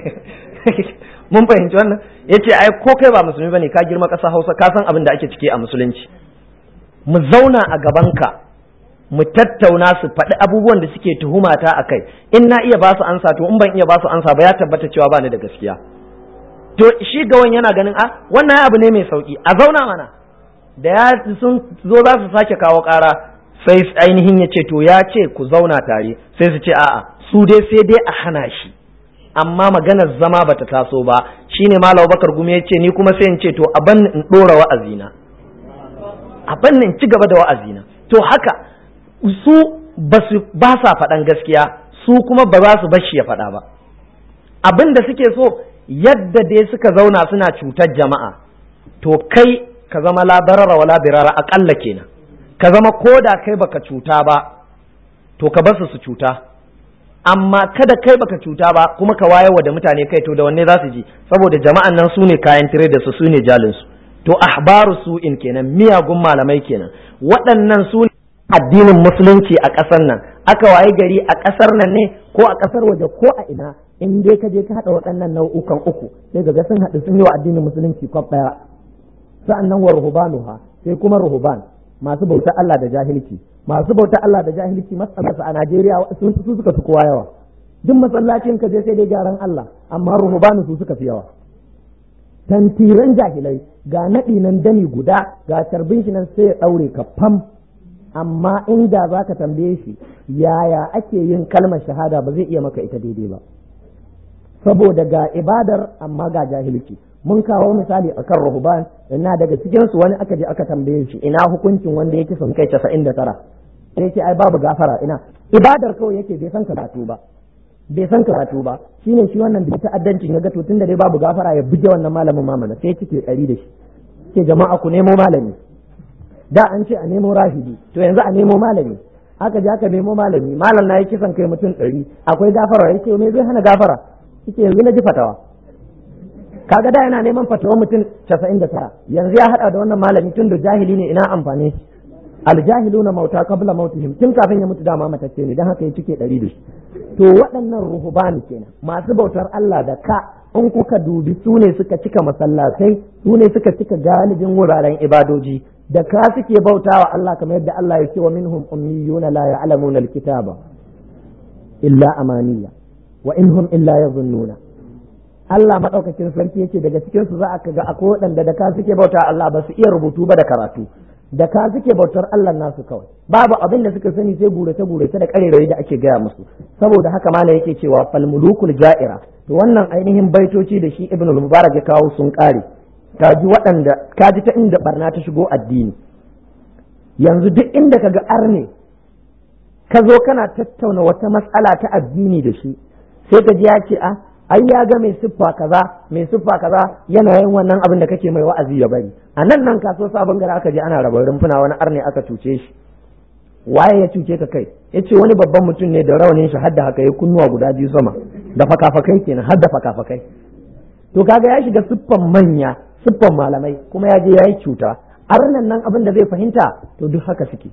A: Mun fahimci wannan? Yace ai ko kai ba musulmi bane, ka girma ƙasa Hausa, ka san abin da ake ciki a musulunci. Mu zauna a gabanka mu tattauna, su faɗi abubuwan da suke tuhumata a kai, in na iya ba su ansa to in ban iya ba su ansa ba ya tabbata cewa ba ni da gaskiya. To shi gawan yana ganin a wannan abu ne mai sauki, a zauna mana, da ya sun zo za su sake kawo ƙara sai ainihin ya ce to ya ce ku zauna tare, sai su ce a'a su dai sai dai a hana shi, amma maganar zama bata taso ba. Shine Malam Bakar Gumi ya ce ni kuma sai in ce to a ban in ɗora wa'azina, a ban in ci gaba da wa'azina. To haka su ba su ba sa faɗan gaskiya, su kuma ba za su bar shi ya faɗa ba. Abin da suke so yadda dai suka zauna suna cutar jama'a, to kai ka zama la darara wala dirara akalla kenan, ka zama koda kai baka cuta ba to ka basu su cuta, amma kada kai baka cuta ba kuma ka wayewa da mutane kai, to da wanne za su ji? Saboda jama'an nan su ne kayan tire da su, su ne jalin su. To ahbaru su'in kenan, miyagun malamai kenan, waɗannan su ne addinin musulunci a ƙasar nan. Aka waye gari a ƙasar nan ne ko a ƙasar waje ko a ina, in dai ka je ka haɗa waɗannan nau'ukan uku sai ga sun haɗu sun yi wa addinin musulunci kwaf ɗaya. Sa'annan wa ruhubanuha, sai kuma ruhuban, masu bautar Allah da jahilci. Masu bautar Allah da jahilci matsalarsa a Najeriya su suka fi kowa yawa. Duk masallacin ka je sai dai gyaran Allah, amma ruhubanu su suka fi yawa. Tantiran jahilai, ga naɗi nan dani guda, ga tarbin shi nan sai ya ɗaure ka fam, amma inda za ka tambaye shi yaya ake yin kalmar shahada ba zai iya maka ita daidai ba, saboda ga ibadar amma ga jahilci. Mun kawo misali akan ruhban, ina daga cikin su wani aka je aka tambaye shi ina hukuncin wanda yake son kai casa'in da tara, sai ce ai babu gafara, ina ibadar kawai yake, bai san karatu ba bai san karatu ba shine shi wannan da ta'addancin ya ga to tunda dai babu gafara ya buge wannan malamin mamana, sai kike ɗari da shi, ke jama'a ku nemo malami. Da an ce a nemo rashidi, to yanzu a nemo malami. Aka je aka nemo malami, malam na yi kisan kai mutum ɗari, akwai gafara? Yake me zai hana gafara? Yake yanzu na ji fatawa. Kaga da yana neman fatawa mutum casa'in da tara, yanzu ya haɗa da wannan malami, tun da jahili ne ina amfani shi. Aljahiluna mauta qabla mautihim, tun kafin ya mutu dama matacce ne, dan haka ya cike ɗari da shi. To waɗannan ruhubani kenan, masu bautar Allah da ka, in kuka dubi su ne suka cika masallatai, su ne suka cika galibin wuraren ibadoji, da ka suke bautawa Allah kamar yadda Allah ya ce wa minhum ummiyuna la ya'lamuna alkitaba illa amaniya wa inhum illa yadhunnuna. Allah madaukakin sarki yake daga cikin su za a ga akwai waɗanda da ka suke bautawa Allah ba su iya rubutu ba da karatu, da ka suke bautar Allah nasu kawai, babu abin da suka sani sai gurace gurace da karerayi da ake gaya musu. Saboda haka malam yake cewa fal mulukul ja'ira, to wannan ainihin baitoci da shi Ibn al-Mubarak ya kawo sun kare. Kaji waɗanda kaji ta inda barna ta shigo addini. Yanzu duk inda ka ga arne ka zo kana tattauna wata matsala ta addini da shi, sai ka ji ya ce a ai ya ga mai siffa kaza mai siffa kaza yana yin wannan abin da kake mai wa'azi ya bari. A nan nan kaso sabon gara aka je ana raba rumfuna, wani arne aka cuce shi. Waye ya cuce ka kai? Yace wani babban mutum ne da rawanin shi hadda haka ya kunnuwa guda biyu sama da fakafakai kenan, hadda fakafakai. To kaga ya shiga siffan manya, siffan malamai, kuma ya je ya yi cuta. Arnan nan abin da zai fahimta to duk haka suke.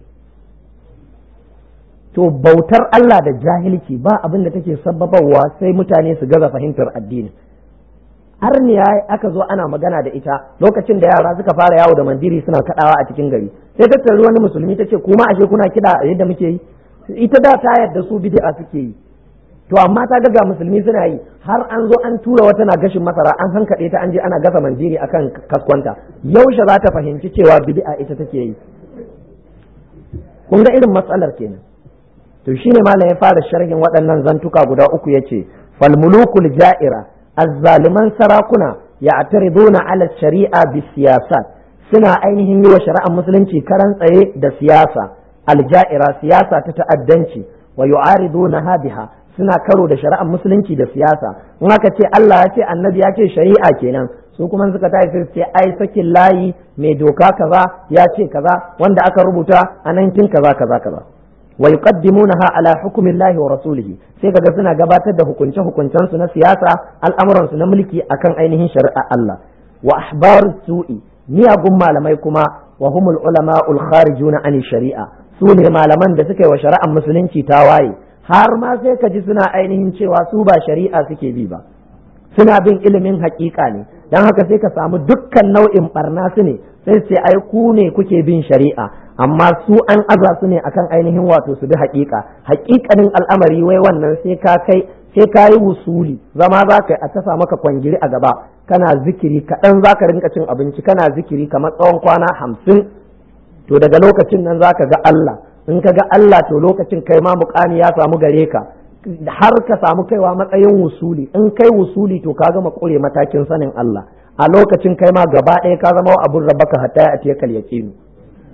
A: To bautar Allah da jahilci ba abin da take sababawa sai mutane su gaza fahimtar addini. Arniya aka zo ana magana da ita lokacin da yara suka fara yawo da mandiri suna kadawa a cikin gari, sai ta tarri wani musulmi ta ce kuma ashe kuna kida yadda muke yi. Ita da ta yarda su bid'a suke yi, to amma ta ga musulmi suna yi, har an zo an tura wata na gashin masara an hankaɗe ta an je ana gasa manjiri akan kaskwanta. Yaushe za ta fahimci cewa bid'a ita take yi? Kun ga irin matsalar kenan. To shine malam ya fara sharhin waɗannan zantuka guda uku, yace fal mulukul ja'ira, azzaliman sarakuna ya'tariduna ala shari'a bis siyasat, suna ainihin yi wa shari'ar musulunci karan tsaye da siyasa, alja'ira siyasa ta ta'addanci, wa yu'aridunaha biha, suna karo da shari'ar musulunci da siyasa. In aka ce Allah ya ce annabi ya ce shari'a kenan, su kuma suka tafi sai ce ai sakin layi mai doka kaza ya ce kaza wanda aka rubuta a nan kin kaza kaza kaza. Wa yuqaddimunaha ala hukmillahi wa rasulihi, sai kaga suna gabatar da hukunce hukuncen su na siyasa, al'amuran su na mulki akan ainihin shari'a Allah. Wa ahbarus su'i, miyagun malamai kuma wa humul ulama'ul kharijuna an shari'a, su ne malaman da suka yi wa shari'ar musulunci tawaye, har ma sai ka ji suna ainihin cewa su ba shari'a suke bi ba, suna bin ilimin haƙiƙa ne. Dan haka sai ka samu dukkan nau'in barna su ne, sai sai ai ku ne kuke bin shari'a, amma su an aza su ne akan ainihin wato su bi haƙiƙa. Haƙiƙanin al'amari wai wannan sai ka kai sai ka yi wusuli, zama za ka yi a tafa maka kwangiri a gaba, kana zikiri kaɗan za ka rinka cin abinci, kana zikiri kamar tsawon kwana hamsin, to daga lokacin nan za ka ga Allah. In ka ga Allah to lokacin kai ma muƙami ya samu gare ka, har ka samu kaiwa matsayin wusuli. In kai wusuli to ka gama ƙure matakin sanin Allah, a lokacin kai ma gaba ɗaya ka zama abun rabbaka hatta ya atiyakal yaqinu.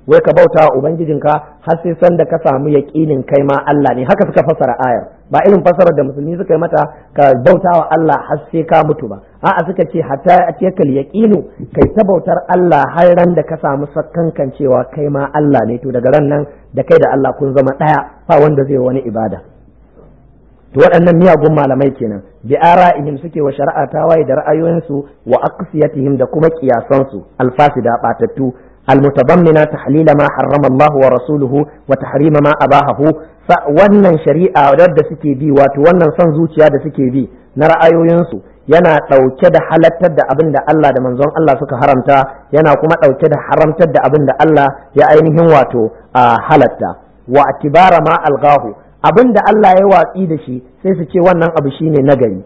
A: wai ka bauta wa ubangijinka har sai san da ka samu yaqinin kai ma Allah ne. Haka suka fasara ayar, ba irin fasarar da musulmi suka yi mata ka bauta wa Allah har sai ka mutu ba. A'a suka ce hatta atiyakal yaqinu, kai ta bautar Allah har ran da ka samu sakkankan cewa kai ma Allah ne, to daga ran nan da kai da Allah kun zama daya, ba wanda zai wani ibada. To waɗannan miyagun malamai kenan, bi ara'ihim suke wa shari'a tawaye da ra'ayoyinsu wa aqsiyatihim da kuma kiyasansu alfasida batattu almutabammina tahlila ma harrama Allah wa rasuluhu wa tahrima ma abahahu. Wannan shari'a wadda suke bi, wato wannan son zuciya da suke bi na ra'ayoyinsu, yana ɗauke da halattar da abin da Allah da manzon Allah suka haramta, yana kuma ɗauke da haramtar da abin da Allah ya ainihin wato a halatta. Wa atibara ma algahu, abin da Allah ya watsi da shi sai su ce wannan abu shine nagari.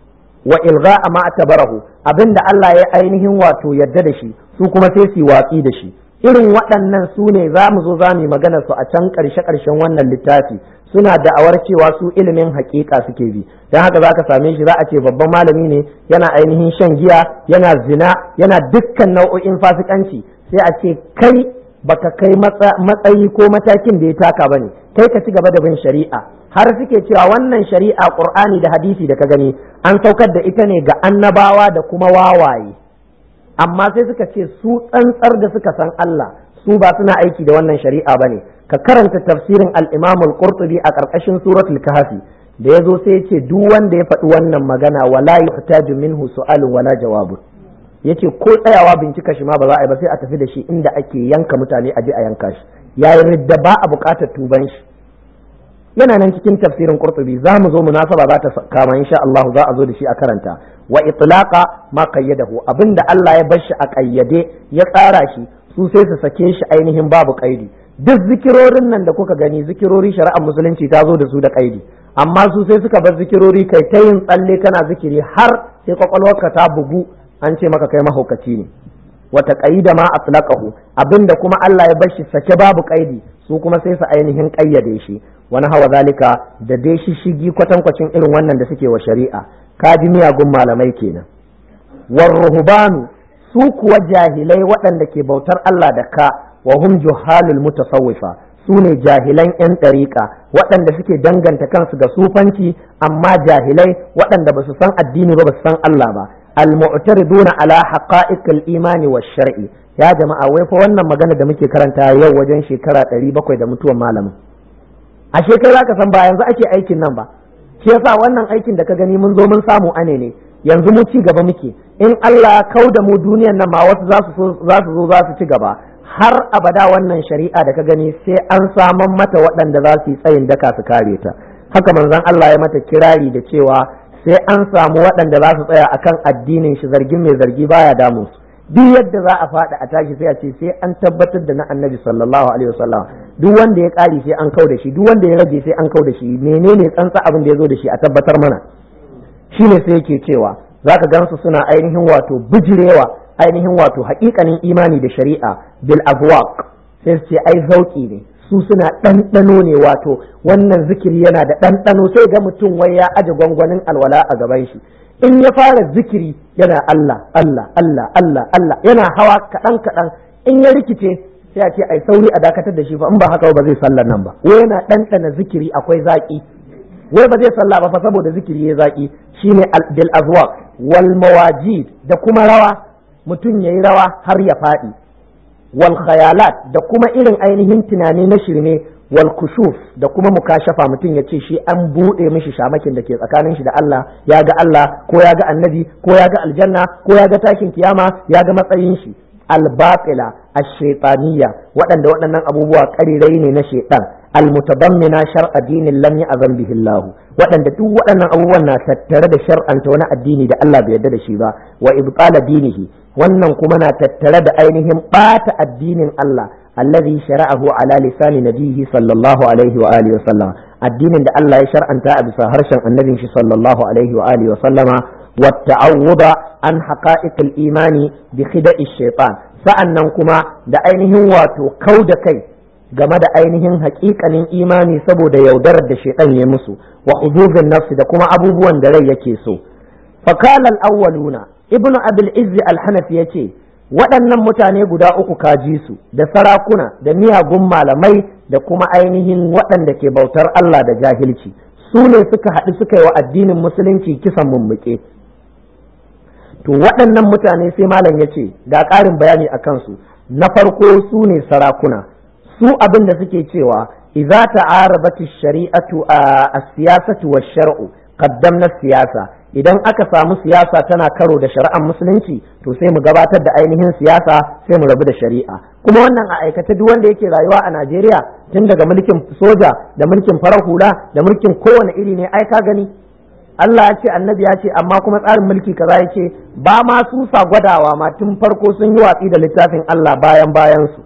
A: Wa ilgha'a ma atabarahu, abin da Allah ya ainihin wato yadda da shi su kuma sai su watsi da shi. Irin waɗannan su ne za mu zo za mu yi magana su a can ƙarshe ƙarshen wannan littafi. Suna da'awar cewa su ilimin haƙiƙa suke bi, don haka za ka same shi za a ce babban malami ne, yana ainihin shan giya, yana zina, yana dukkan nau'o'in fasikanci, sai a ce kai baka kai matsayi ko matakin da ya taka bane, kai ka ci gaba da bin shari'a. Har suke cewa wannan shari'a Qur'ani da hadisi da ka gani an saukar da ita ne ga annabawa da kuma wawaye, amma sai suka ce su tsantsar da suka san Allah su ba suna aiki da wannan shari'a bane. Ka karanta tafsirin al-Imam al-Qurtubi a ƙarƙashin suratul Kahfi da yazo sai yace duk wanda ya faɗi wannan magana wala yuhtaju minhu su'alun wala jawabun, yace ko tsayawa bincika shi ma ba za a yi ba, sai a tafi da shi inda ake yanka mutane a je a yanka shi. Yayi ridda, ba a buƙatar tuban shi. Yana nan cikin tafsirin Qurtubi, za mu zo munasaba za ta kama insha Allah, za a zo da shi a karanta. Wa itlaqa ma qayyadahu, abinda Allah ya bar shi a qayyade ya tsara shi, su sai su sake shi ainihin babu qaidi. Duk zikirorin nan da kuka gani zikirori shari'ar musulunci ta zo da su da qaidi, amma su sai suka bar zikirori kai ta yin tsalle kana zikiri har sai kwakwalwarka ta bugu an ce maka kai mahaukaci ne. Wata qaida ma atlaqahu, abinda kuma Allah ya bar shi sake babu qaidi, su kuma sai su ainihin qayyade shi. Wani hawa zalika da dai shi shigi kwatankwacin irin wannan da suke wa shari'a. Kaji miyagun malamai kenan. War ruhbanu, su kuwa jahilai waɗanda ke bautar Allah da ka, wa hum juhalul mutasawwifa, su ne jahilan yan ɗariƙa waɗanda suke danganta kansu ga sufanci, amma jahilai waɗanda ba su san addini ba, ba su san Allah ba. Al-mu'tariduna ala haqa'iqil imani wash shar'i. Ya jama'a, wai fa wannan magana da muke karanta yau wajen shekara ɗari bakwai da mutuwan malamin. A shekara zaka san ba yanzu ake aikin nan ba. Shi yasa wannan aikin da ka gani mun zo mun samu ane ne. Yanzu mu ci gaba muke. In Allah kau da mu duniyan nan ma wasu za su za su zo za su ci gaba. Har abada wannan shari'a da ka gani sai an saman mata waɗanda za su yi tsayin daka su kare ta. Haka manzon Allah ya mata kirari da cewa sai an samu waɗanda za su tsaya akan addinin shi, zargin mai zargi baya damu su. Duk yadda za a faɗi a tashi sai a ce sai an tabbatar da na annabi sallallahu alaihi wasallam. Duk wanda ya ƙari sai an kau da shi, duk wanda ya rage sai an kau da shi. Menene tsantsa abin da ya zo da shi a tabbatar mana. Shine sai yake cewa zaka gansu suna ainihin wato bijirewa ainihin wato haƙiƙanin imani da shari'a bil abwaq, sai su ce ai zauki ne, su suna ɗanɗano ne, wato wannan zikiri yana da ɗanɗano. Sai ga mutum wai ya aje gwangwanin alwala a gaban shi, in ya fara zikiri yana Allah Allah Allah Allah Allah, yana hawa kaɗan kaɗan, in ya rikice sai a ce ai sauri a dakatar da shi fa, in ba haka ba zai sallar nan ba. Wai yana ɗanɗana zikiri akwai zaƙi, wai ba zai sallah ba fa saboda zikiri ya zaƙi. Shine bil azwaq wal mawajid, da kuma rawa, mutum yayi rawa har ya faɗi. Wal khayalat, da kuma irin ainihin tunani na shirme. Wal kushuf, da kuma mukashafa, mutum ya ce shi an buɗe mishi shamakin da ke tsakanin shi da Allah, ya ga Allah ko ya ga annabi ko ya ga aljanna ko ya ga takin kiyama, ya ga matsayin shi. Al-batila ash-shaytaniyya, waɗanda waɗannan abubuwa ƙarirai ne na shaytan. Al-mutadammina shar'a dinin lam ya'zam bihi Allah, waɗanda duk waɗannan abubuwan na tattare da shar'anta wani addini da Allah bai yarda da shi ba. Wa ibtala dinihi, wannan kuma na tattare da ainihin ɓata addinin Allah alladhi shara'ahu ala lisani nabiyhi sallallahu alaihi wa alihi wa sallam, addinin da Allah ya shar'anta a bisa harshen annabin shi sallallahu alaihi wa alihi wa sallama. Wa ta'awuda an haqa'iqil imani bi khida'i shaytan, sa'annan kuma da ainihin wato kauda kai game da ainihin haƙiƙanin imani saboda yaudarar da shaytan ya musu. Wa huduzin nafsi, da kuma abubuwan da rai yake so. Fakala al-awwaluna, ibnu abul izzi al-hanafi yace waɗannan mutane guda uku kaji su da sarakuna da miyagun malamai da kuma ainihin waɗanda ke bautar Allah da jahilci su ne suka haɗu suka yi wa addinin musulunci kisan mummuke. To waɗannan mutane sai malam ya ce ga ƙarin bayani a kansu. Na farko su ne sarakuna, su abin da suke cewa idza ta'arabati shari'atu as-siyasatu wash-shar'u qaddamna siyasa, idan aka samu siyasa tana karo da shari'ar musulunci to sai mu gabatar da ainihin siyasa sai mu rabu da shari'a. Kuma wannan a aikata duk wanda yake rayuwa a Najeriya tun daga mulkin soja da mulkin farar hula da mulkin kowane iri ne ai ka gani Allah ya ce annabi ya ce amma kuma tsarin mulki kaza yake ba ma su sa gwadawa ma tun farko sun yi watsi da littafin Allah bayan bayan su.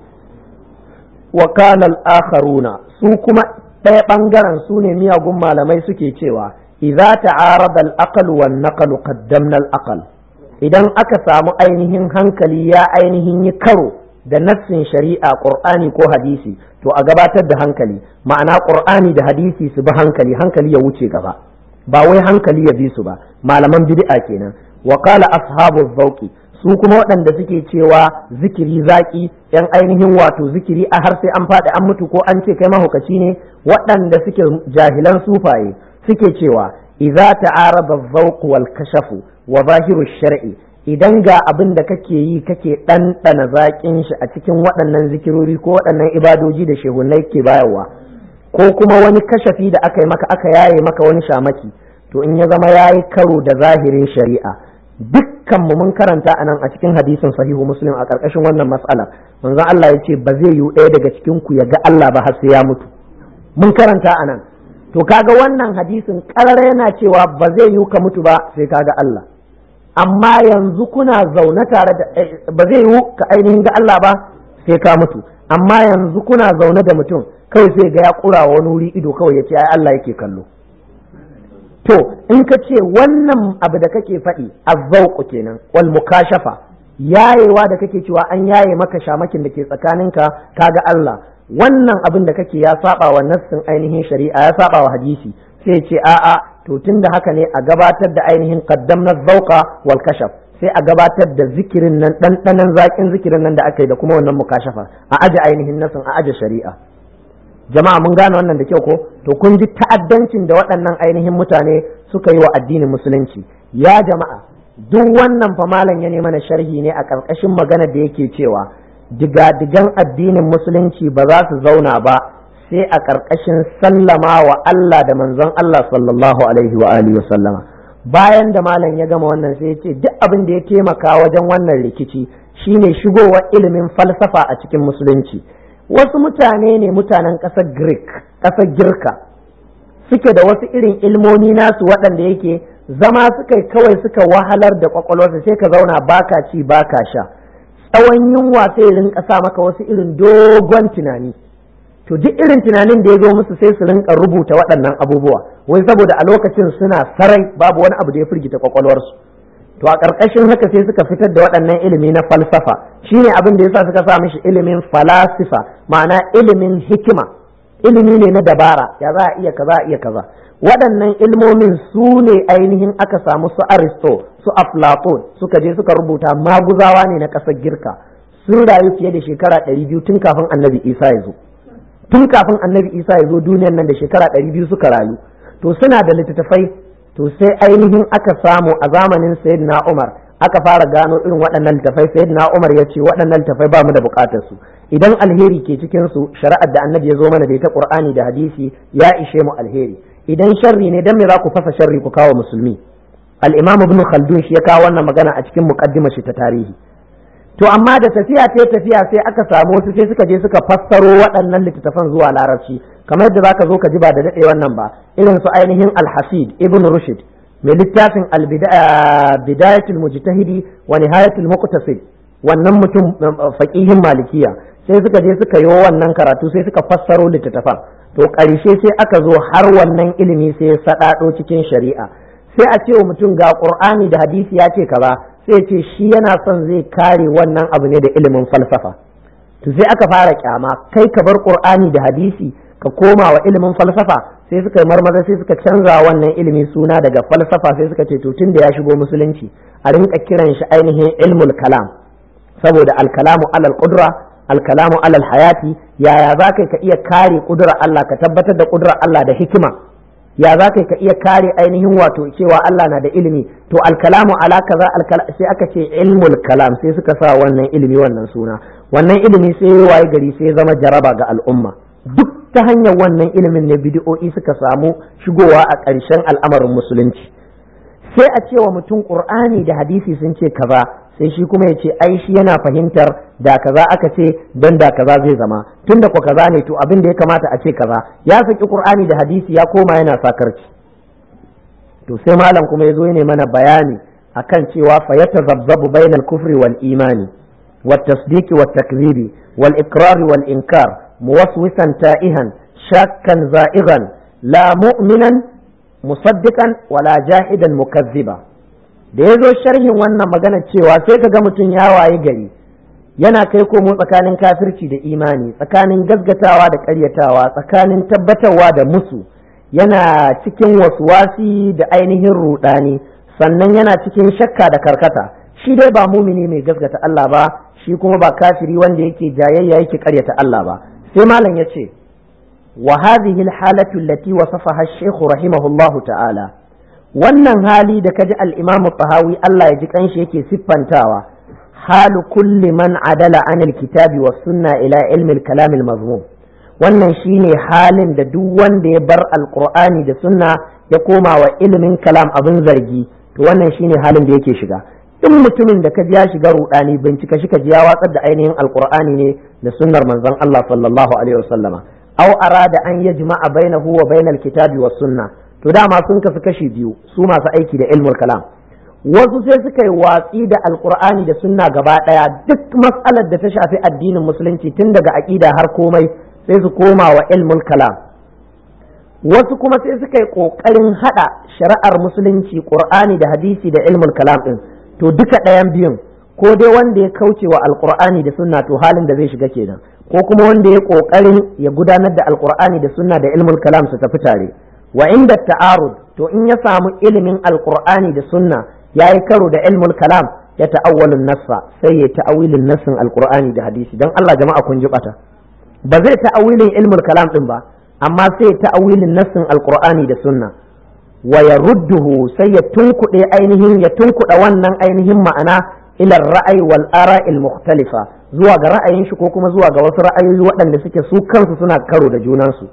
A: Wa kana al-akharuna su kuma ɗaya bangaren su ne miyagun malamai suke cewa idza ta'arada al-aql wan naql qaddamna al-aql, idan aka samu ainihin hankali ya ainihin yi karo da nassin shari'a qur'ani ko hadisi to a gabatar da hankali, ma'ana qur'ani da hadisi su bi hankali, hankali ya wuce gaba ba wai hankali ya bi su ba, malaman bid'a kenan. Wa qala ashabu zawqi su kuma waɗanda suke cewa zikiri zaki yan ainihin wato zikiri a har sai an faɗi an mutu ko an ce kai mahaukaci ne, waɗanda suke jahilan sufaye suke cewa idza ta'arada az-zawq wal kashafu wa zahiru shar'i, idan ga abin da kake yi kake ɗanɗana zaƙin shi a cikin waɗannan zikirori ko waɗannan ibadoji da shehunai ke bayarwa, ko kuma wani kashafi da aka yi maka aka yaye maka wani shamaki, to in ya zama yayi karo da zahirin shari'a. Dukkan mu mun karanta anan a cikin hadisin sahihu muslim a ƙarƙashin wannan mas'ala manzon Allah ya ce ba zai yi ɗaya daga cikin ku ya ga Allah ba har sai ya mutu, mun karanta anan. To kaga wannan hadisin ƙarar yana cewa ba zai yi ka mutu ba sai kaga Allah, amma yanzu kuna zaune tare da ba zai yi ka ainihin ga Allah ba sai ka mutu, amma yanzu kuna zaune da mutum kawai sai ga ya kura wani wuri ido kawai ya ce ai Allah yake kallo. To in ka ce wannan abu da kake faɗi azzauqu kenan wal mukashafa, yayewa da kake cewa an yaye maka shamakin da ke tsakaninka kaga Allah, wannan abin da kake ya saba wa nassin ainihin shari'a, ya saba wa hadisi, sai ce a'a to tunda haka ne a gabatar da ainihin qaddamna zauqa wal kashaf, sai a gabatar da zikirin nan ɗanɗanon zaƙin zikirin nan da aka yi da kuma wannan mukashafa, a aje ainihin nassin a aje shari'a. Jama'a mun gane wannan da kyau ko? To kun ji ta'addancin da waɗannan ainihin mutane suka yi wa addinin musulunci. Ya jama'a duk wannan fa malam ya mana sharhi ne a ƙarƙashin magana da yake cewa digadigan addinin musulunci ba za su zauna ba sai a ƙarƙashin sallama wa Allah da manzon Allah sallallahu alaihi wa alihi wa sallama. Bayan da malam ya gama wannan sai ya ce duk abin da ya taimaka wajen wannan rikici shine shigowar ilimin falsafa a cikin musulunci. Wasu mutane ne mutanen ƙasar Greek, ƙasar Girka, suke da wasu irin ilmomi nasu waɗanda yake zama suka kawai suka wahalar da kwakwalwarsa, sai ka zauna baka ci baka sha, tsawon yunwa sai rinka sa maka wasu irin dogon tunani. To duk irin tunanin da ya zo musu sai su rinka rubuta waɗannan abubuwa, wai saboda a lokacin suna sarai babu wani abu da ya firgita kwakwalwarsu. To a ƙarƙashin haka sai suka fitar da waɗannan ilimi na falsafa, shine abin da yasa suka sa mishi ilimin falasifa, ma'ana ilimin hikima, ilimi ne na dabara, ya za a iya kaza a iya kaza. Waɗannan ilmomin su ne ainihin aka samu su Aristo, su Aflatun suka je suka rubuta, maguzawa ne na ƙasar Girka, sun rayu fiye da shekara ɗari biyu tun kafin Annabi Isa ya zo. Tun kafin Annabi Isa ya zo duniyar nan da shekara ɗari biyu suka rayu. To suna da littattafai. To sai ainihin aka samu a zamanin Sayyidina Umar aka fara gano irin waɗannan littafai. Sayyidina Umar ya ce waɗannan littafai ba mu da buƙatar su, idan alheri ke cikin su shari'ar da annabi ya zo mana da ita Qur'ani da hadisi ya ishe mu alheri, idan sharri ne dan me za ku fasa sharri ku kawo musulmi. Al-Imam Ibn Khaldun shi ya kawo wannan magana a cikin muqaddimar shi ta tarihi. To amma da tafiya ta tafiya sai aka samu wasu sai suka je suka fassaro waɗannan littattafan zuwa larabci, kamar yadda zaka zo ka ji ba da daɗe wannan ba, irin su ainihin al-Hasid Ibn Rushd mai littafin al-Bidayatul Mujtahidi wa Nihayatul Muqtasid, wannan mutum faqihin malikiya, sai suka je suka yi wannan karatu sai suka fassaro littattafan. To ƙarshe sai aka zo har wannan ilimi sai ya saɗaɗo cikin shari'a, sai a ce wa mutum ga Qur'ani da hadisi ya ce kaza, sai ce shi yana son zai kare wannan abu ne da ilimin falsafa. To sai aka fara kyama, kai ka bar Qur'ani da hadisi ka koma wa ilimin falsafa, sai suka yi marmaza sai suka canza wannan ilimi suna daga falsafa, sai suka ce to tun da ya shigo musulunci a rinka kiran shi ainihin ilmul kalam. saboda alkalamu alal qudra, alkalamu alal hayati, yaya za ka iya kare ƙudurar Allah, ka tabbatar da ƙudurar Allah da hikima, ya za ka iya kare ainihin wato cewa Allah na da ilimi, to alkalamu ala kaza sai aka ce ilmul kalam, sai suka sa wannan ilimi wannan suna. Wannan ilimi sai waye gari sai zama jaraba ga al'umma. Duk ta hanyar wannan ilimin ne bid'o'i suka samu shigowa a ƙarshen al'amarin musulunci. Sai a cewa mutum Qur'ani da hadisi sun ce kaza, sai shi kuma ya ce ai shi yana fahimtar da kaza aka ce don da kaza zai zama, tunda ko kaza ne to abin da ya kamata a ce kaza. Ya saki Qur'ani da hadisi ya koma yana sakarci. To sai malam kuma ya zo ne mana bayani akan cewa fa yatazabzabu bainal kufri wal imani wat tasdiqi wat takzibi wal iqrari wal inkar muwaswisan ta'ihan shakkan za'igan la mu'minan musaddiqan wala jahidan mukazziba. Da ya zo sharhin wannan magana cewa sai ka ga mutum ya waye gari yana kai komo tsakanin kafirci da imani, tsakanin gaskatawa da ƙaryatawa, tsakanin tabbatarwa da musu, yana cikin waswasi da ainihin rudani, sannan yana cikin shakka da karkata. Shi dai ba mumini mai gaskata Allah ba, shi kuma ba kafiri wanda yake jayayya yake ƙaryata Allah ba. Sai malam ya ce wa hadhihi al-halatu allati wasafaha ash-shaykh rahimahullahu ta'ala, wannan hali da kaji al-Imam Tahawi Allah ya ji kanshi yake siffantawa, halu kulli man adala anil kitabi was sunna ila ilmi al-kalam al-mazmum. Wannan shine halin da duk wanda ya bar alqur'ani da sunna ya koma wa ilimin kalam abin zargi, to wannan shine halin da yake shiga. Duk mutumin da kaji ya shiga rudani, bincika shi kaji ya watsar da ainihin alqur'ani ne da sunnar manzon Allah sallallahu alaihi wasallama, aw arada an yajma'a bainahu wa bainal kitabi was sunna. To dama sun kasu kashi biyu, su masu aiki da ilmul kalam. Wasu sai suka yi watsi da alkur'ani da sunna gaba daya, duk mas'alar da ta shafi addinin musulunci tun daga aqida har komai sai su koma wa ilmul kalam. Wasu kuma sai suka yi kokarin hada shari'ar musulunci, qur'ani da hadisi da ilmul kalam din. To duka ɗayan biyun, ko dai wanda ya kauce wa alkur'ani da sunna to halin da zai shiga kenan, ko kuma wanda ya kokarin ya gudanar da alkur'ani da sunna da ilmul kalam su tafi tare. Wa inda ta'arud, to in ya samu ilimin alqur'ani da sunna yayi karo da ilmul kalam, ya ta'awwalun nassa, sai ya ta'awilin nassin alqur'ani da hadisi. Dan Allah jama'a kun ji bata, ba zai ta'awilin ilmul kalam din ba, amma sai ya ta'awilin nassin alqur'ani da sunna. Wa yarudduhu, sai ya tunkuɗe ainihin ya tunkuɗa wannan ainihin ma'ana ila ra'ayi wal ara'il mukhtalifa, zuwa ga ra'ayin shi ko kuma zuwa ga wasu ra'ayoyi waɗanda suke su kansu suna karo da junansu.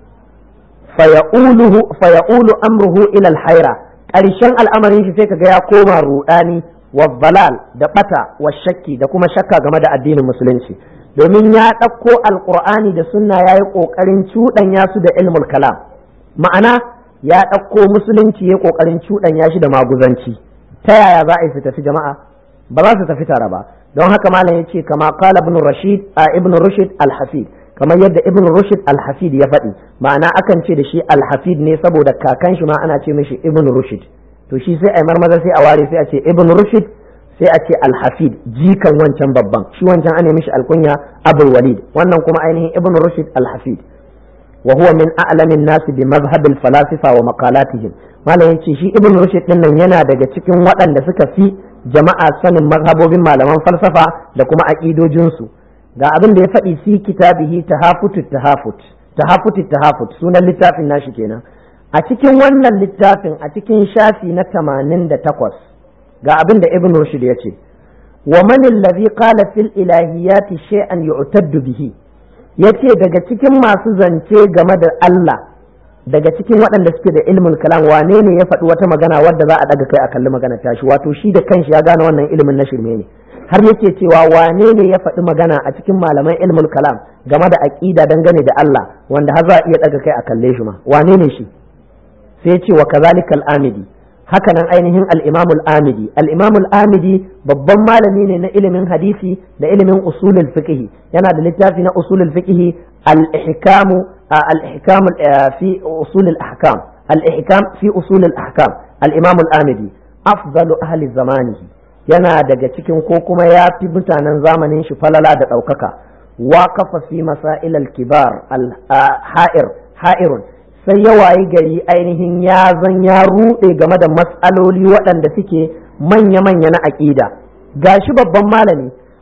A: fayaqulu amruhu ila al-hayra, ƙarshen al'amarin shi sai kaga ya koma rudani wa balal da bata wa shakki da kuma shakka game da addinin musulunci, domin ya ɗauko alqur'ani da sunna yayi kokarin cuɗanya su da ilmul kalam, ma'ana ya ɗauko musulunci ya kokarin cuɗanya shi da maguzanci. Ta yaya za a yi su tafi jama'a? Ba za su tafi tare ba. Don haka malam yace kama qala ibn rashid a ibn rushd al-hafid, kamar yadda ibn rushd al-hafid ya faɗi, ma'ana akan ce da shi al-hafid ne saboda kakan shi ma ana ce mishi ibn rushd, to shi sai a marmaza sai a ware sai a ce ibn rushd, sai a ce al-hafid, jikan wancan babban, shi wancan ana mishi alkunya abul walid, wannan kuma ainihin ibn rushd al-hafid. wa huwa min a'lamin nasi bi mazhab al-falasifa wa maqalatihim. malam yace shi ibn rushd din nan yana daga cikin waɗanda suka fi jama'a sanin mazhabobin malaman falsafa da kuma aqidojinsu. Ga abin da ya faɗi fi kitabihi tahafut tahafut tahafut tahafut sunan littafin nashi kenan. A cikin wannan littafin a cikin shafi na tamanin da takwas ga abin da ibn rushd ya ce, wa man allazi qala fil ilahiyati shay'an yu'taddu bihi, yace daga cikin masu zance game da Allah, daga cikin waɗanda suke da ilmul kalam, wane ne ya faɗi wata magana wadda za a daga kai a kalli magana tashi, wato shi da kanshi ya gane wannan ilimin na shirme ne, har yake cewa wane ne ya faɗi magana a cikin malaman ilmul kalam game da aqida dangane da Allah wanda har za a iya daga kai a kalle shi ma, wane ne shi? Sai ya ce wa kazalika al-amidi, haka nan ainihin al-imam al-amidi. al-imam al-amidi babban malami ne na ilimin hadisi da ilimin usulul fiqh, yana da littafi na usulul fiqh al-ihkam al-ihkam fi usul al-ahkam al-ihkam fi usul al-ahkam. al-imam al-amidi afdalu ahli zamanihi, yana daga cikin ko kuma ya fi mutanen zamanin shi falala da ɗaukaka. waqafa fi masail al-kibar al-ha'ir ha'irun, sai ya wayi gari ainihin ya zan ya ruɗe game da matsaloli waɗanda suke manya-manya na aƙida. Gashi babban malami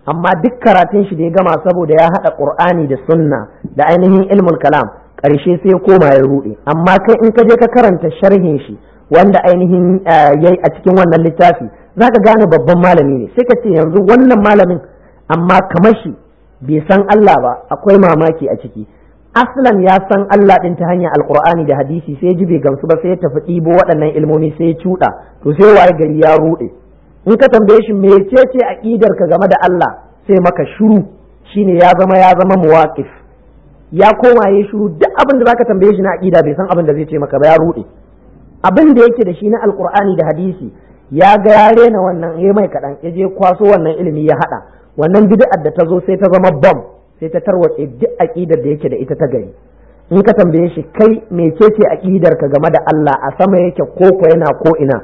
A: amma duk karatun shi da ya gama saboda ya haɗa ƙur'ani da sunna da ainihin ilmul kalam ƙarshe sai ya koma ya ruɗe. Amma kai in ka je ka karanta sharhin shi wanda ainihin yayi a cikin wannan littafi za ka gane babban malami ne, sai ka ce yanzu wannan malamin amma kamar shi bai san Allah ba, akwai mamaki a ciki. Aslan ya san Allah ɗin ta hanyar alkur'ani da hadisi, sai ji bai gamsu ba sai ya tafi ɗibo waɗannan ilmomi sai ya cuɗa, to sai waye gari ya ruɗe. In ka tambaye shi mecece aqidar ka game da Allah sai maka shiru, shine ya zama ya zama muwaqif, ya koma yayi shiru. Duk abin da zaka tambaye shi na aqida bai san abin da zai ce maka ba, ya ruɗe. Abin da yake da shi na alkur'ani da hadisi ya ga ya rena wannan, ya mai kaɗan, ya je kwaso wannan ilimi ya haɗa, wannan bid'ar da ta zo sai ta zama bam, sai ta tarwatse duk aqidar da yake da ita ta gari. In ka tambaye shi kai mecece aqidar ka game da Allah, a sama yake ko ko yana ko ina,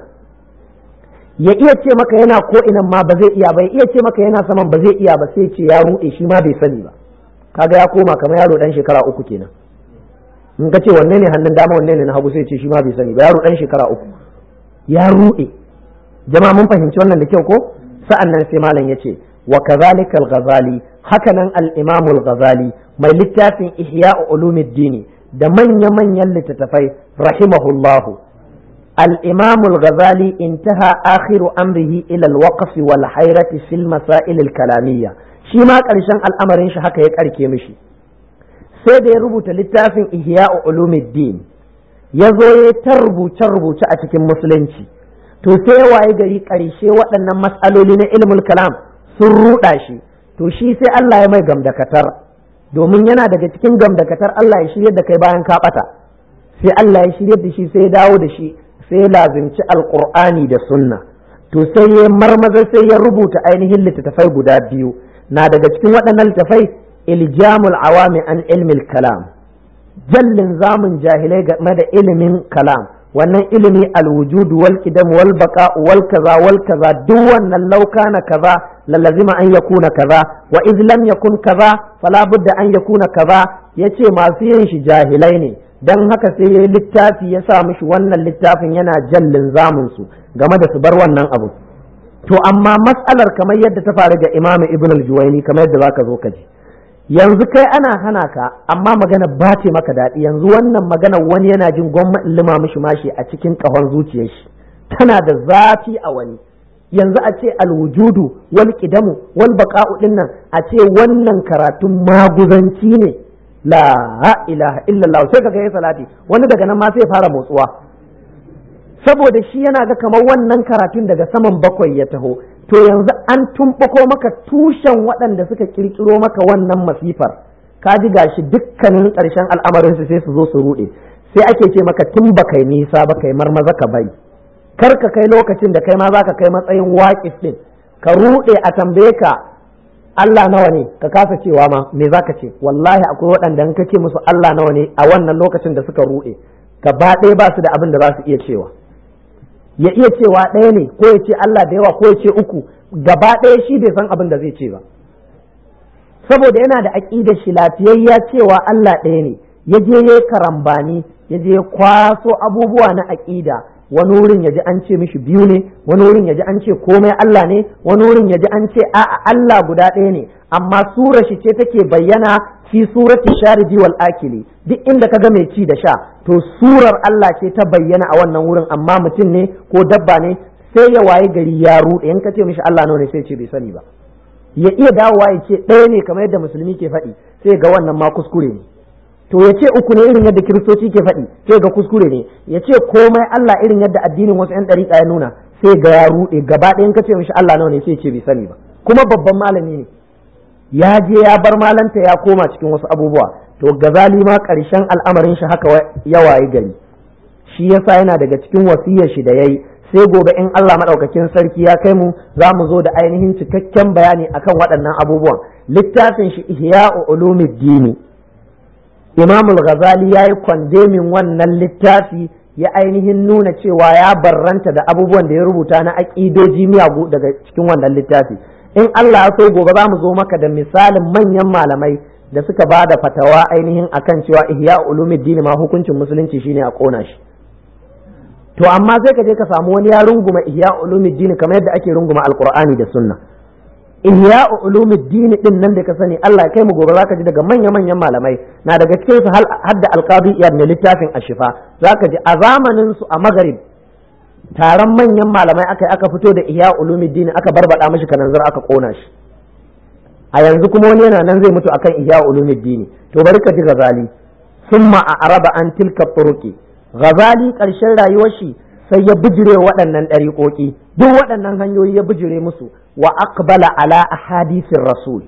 A: ya iya ce maka yana ko ina ma ba zai iya ba, ya iya ce maka yana saman ba zai iya ba, sai ce ya ruɗe shi ma bai sani ba. Kaga ya koma kamar yaro dan shekara uku kenan. In ka ce wanne ne hannun dama wanne ne na hagu sai ce shi ma bai sani ba, yaro dan shekara uku ya ruɗe. Jama'a mun fahimci wannan da kyau ko? Sa'annan sai malam ya ce wa kadhalika al-Ghazali, hakanan al-Imam al-Ghazali mai littafin Ihya Ulumuddin da manya-manyan littattafai rahimahullahu. al-Imam al-Ghazali intaha akhiru amrihi ila al-waqf wal hayrati fil masail al-kalamiyya, shi ma karshen al'amarin shi haka ya karke mishi. Sai da ya rubuta littafin Ihya Ulumuddin, ya zo ya ta rubuce-rubuce a cikin musulunci, to sai waye gari karshe waɗannan mas'aloli na ilmul kalam sun ruɗa shi, to shi sai Allah ya mai gamdakatar, domin yana daga cikin gamdakatar Allah ya shirye da kai bayan ka ɓata, sai Allah ya shirye da shi sai ya dawo da shi sai ya lazimci alƙur'ani da sunna. To sai ya marmaza sai ya rubuta ainihin littattafai guda biyu, na daga cikin waɗannan littattafai iljamul awami an ilmil kalam, jallin zamun jahilai game da ilimin kalam, wannan ilimi alwujudu wal qidam wal baqa wal kaza wal kaza, duk wannan lauka na kaza lalazima an yakuna kaza wa iz lam yakun kaza fala budda an yakuna kaza. Yace masu yin shi jahilai ne, dan haka sai yayi littafi ya sa mishi wannan littafin yana jallin zamun su game da su bar wannan abu. To amma mas'alar kamar yadda ta faru ga Imam Ibn al-Juwayni, kamar yadda zaka zo ka ji, yanzu kai ana hana ka amma magana ba ce maka daɗi. Yanzu wannan magana wani yana jin gwamma lima mishi mashi a cikin ƙahon zuciyar shi, tana da zafi a wani. Yanzu a ce alwujudu wal qidamu wal baqa'u din nan, a ce wannan karatun maguzanci ne, la ilaha illallah, sai kaga yayi salati, wani daga nan ma sai fara motsuwa, saboda shi yana ga kamar wannan karatun daga saman bakwai ya taho. To yanzu an tumɓako maka tushen waɗanda suka kirkiro maka wannan masifar, ka ji gashi dukkanin ƙarshen al'amarin su sai su zo su ruɗe. Sai ake ce maka tun ba kai nisa ba kai marmaza ka bai, kar ka kai lokacin da kai ma zaka kai matsayin waƙif din ka ruɗe a tambaye ka Allah nawa ne, ka kasa cewa ma me zaka ce. Wallahi akwai waɗanda in kace musu Allah nawa ne a wannan lokacin da suka ruɗe, gaba ɗaya ba su da abin da za su iya cewa. Ya iya cewa ɗaya ne, ko ya ce Allah da yawa, ko ya ce uku, gaba ɗaya shi bai san abin da zai ce ba, saboda yana da aƙidar shi lafiyayya cewa Allah ɗaya ne. Ya je ya karambani, ya je ya kwaso abubuwa na aƙida, wani wurin ya ji an ce mishi biyu ne, wani wurin ya ji an ce komai Allah ne, wani wurin ya ji an ce a'a Allah guda ɗaya ne, amma surar shi ce take bayyana fi surati sharidi wal akili. Duk inda ka ga mai ci da sha, to surar Allah ce ta bayyana a wannan wurin, amma mutum ne ko dabba ne. Sai ya waye gari ya ruɗe, in ka ce mishi Allah nawa ne sai ce bai sani ba. Ya iya dawowa ya ce ɗaya ne kamar yadda musulmi ke faɗi, sai ga wannan ma kuskure ne. To ya ce uku ne irin yadda kiristoci ke faɗi, sai ga kuskure ne. Ya ce komai Allah irin yadda addinin wasu ƴan ɗariƙa ya nuna, sai ga ya ruɗe gaba ɗaya. In ka ce mishi Allah nawa ne sai ce bai sani ba, kuma babban malami ne, ya je ya bar malanta ya koma cikin wasu abubuwa. To Ghazali ma ƙarshen al'amarin shi haka ya waye gari. Shi yasa yana daga cikin wasiyar shi da yayi, sai gobe in Allah madaukakin sarki ya kai mu za mu zo da ainihin cikakken bayani akan waɗannan abubuwan. Littafin shi Ihya Ulumuddin, Imam al-Ghazali yayi kwandemin wannan littafi, ya ainihin nuna cewa ya barranta da abubuwan da ya rubuta na aƙidoji miyagu daga cikin wannan littafi. In Allah ya so gobe za mu zo maka da misalin manyan malamai da suka ba da fatawa ainihin akan cewa Ihya Ulumuddin ma hukuncin musulunci shine a kona shi. To amma sai ka je ka samu wani ya runguma Ihya Ulumuddin kamar yadda ake runguma Alqur'ani da Sunna. Ihya'u Ulumuddin din nan da ka sani Allah ya kai mu gobe zaka ji daga manya-manyan malamai na daga cikin su hadda Al-Qadi Iyad ne littafin Ashifa zaka ji a zamanin su a Maghrib taron manyan malamai aka aka fito da Ihya'u Ulumuddin aka barbada mishi kananzir aka kona shi a yanzu kuma wani yana nan zai mutu akan Ihya'u Ulumuddin to bari ka ji Ghazali summa a'raba an tilka turuqi Ghazali karshen rayuwar shi sai ya bijire waɗannan ɗariƙoƙi duk waɗannan hanyoyi ya bijire musu wa aqbala ala ahadithir rasul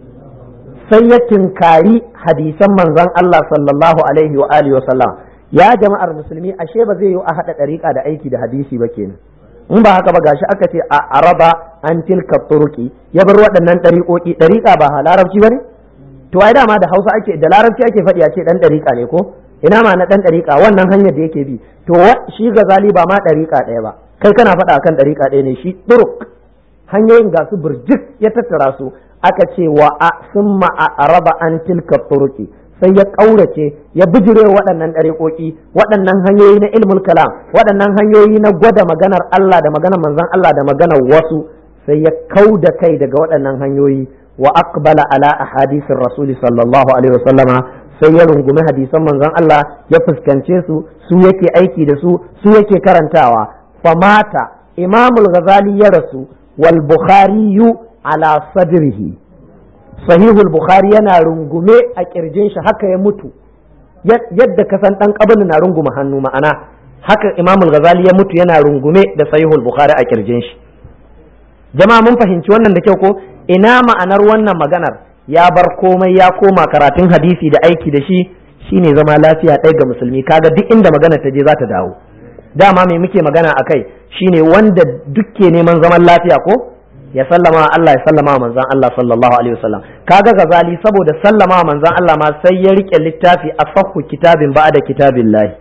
A: sai ya tinkari hadisan manzon Allah sallallahu alaihi wa alihi wa sallam ya jama'ar musulmi ashe ba zai yi a hada ɗariƙa da aiki da hadisi ba kenan in ba haka ba gashi aka ce a araba an tilka turuqi ya bar waɗannan ɗariƙoƙi ɗariƙa ba larabci bane to ai dama da Hausa ake da larabci ake faɗi a ce dan ɗariƙa ne ko ina ma na dan dariƙa wannan hanyar da yake bi to shi Ghazali ba ma dariƙa ɗaya ba kai kana faɗa akan dariƙa ɗaya ne shi turuk hanyoyin ga su burjik ya tattara su aka ce wa a summa a araba an tilka turuki sai ya kaurace ya bijire waɗannan dariƙoƙi waɗannan hanyoyi na ilmul kalam waɗannan hanyoyi na gwada maganar Allah da maganar manzon Allah da maganar wasu sai ya kauda kai daga waɗannan hanyoyi wa aqbala ala ahadithir rasul sallallahu alaihi wasallama sai ya rungumi hadisan manzon Allah ya fuskance su su yake aiki da su su yake karantawa famata imamul ghazali ya rasu wal bukhari ala sadrihi sahihul bukhari yana rungume a kirjin shi haka ya mutu yadda ka san dan kabin na runguma hannu ma'ana haka imamul ghazali ya mutu yana rungume da sahihul bukhari a kirjin shi jama'a mun fahimci wannan da kyau ko ina ma'anar wannan maganar ya bar komai ya koma karatun hadisi da aiki da shi shine zama lafiya ɗaya ga musulmi kaga duk inda magana ta je za ta dawo dama mai muke magana akai shine wanda dukke neman zaman lafiya ko ya sallama Allah ya sallama manzon Allah sallallahu alaihi wasallam kaga Ghazali saboda sallama manzon Allah ma sai ya rike littafi afakhu kitabin ba'da kitabillahi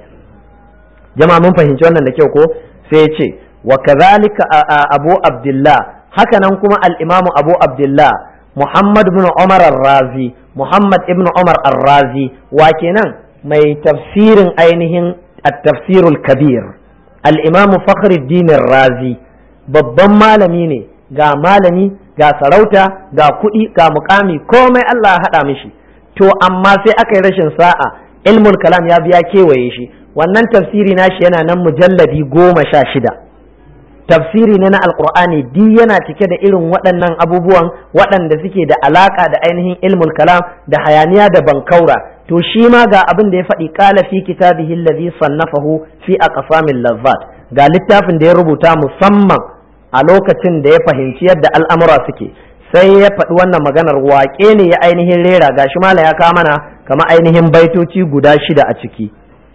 A: jama'a mun fahimci wannan da kyau ko sai ya ce wa kadhalika Abu Abdullah haka nan kuma al-Imam Abu Abdullah Muhammad ibn Umar al-Razi Muhammad ibn Umar al-Razi wa kenan mai tafsirin ainihin at-tafsirul kabir al-Imam Fakhruddin al-Razi babban malami ne ga malami ga sarauta ga kuɗi ga mukami komai Allah ya haɗa mishi to amma sai aka yi rashin sa'a ilmul kalam ya biya kewaye shi wannan tafsiri nashi yana nan mujalladi goma sha shida tafsiri ne na alqur'ani di yana cike da irin waɗannan abubuwan waɗanda suke da alaka da ainihin ilmul kalam da hayaniya da bankaura to shi ma ga abin da ya faɗi qala fi kitabihi alladhi sannafahu fi aqsamil lazzat ga littafin da ya rubuta musamman a lokacin da ya fahimci yadda al'amura suke sai ya faɗi wannan maganar waƙe ne ya ainihin rera gashi mala ya kama mana kama ainihin baitoci guda shida a ciki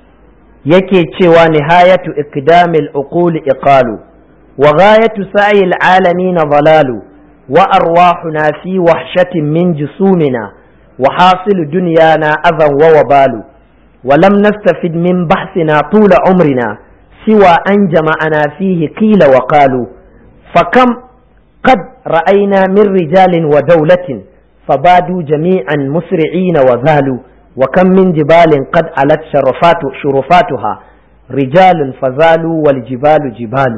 A: yake cewa nihayatu iqdamil uquli iqalu wa ghayatu sa'il alamin dhalalu wa arwahuna fi wahshatin min jusumina wa hasilu dunyana adhan wa wabalu wa lam nastafid min bahthina tula umrina siwa an jama'ana fihi qila wa qalu فكم قد رأينا من رجال ودولة فبادوا جميعا مسرعين وذالوا وكم من جبال قد علت شرفات شرفاتها رجال فزالوا والجبال جبال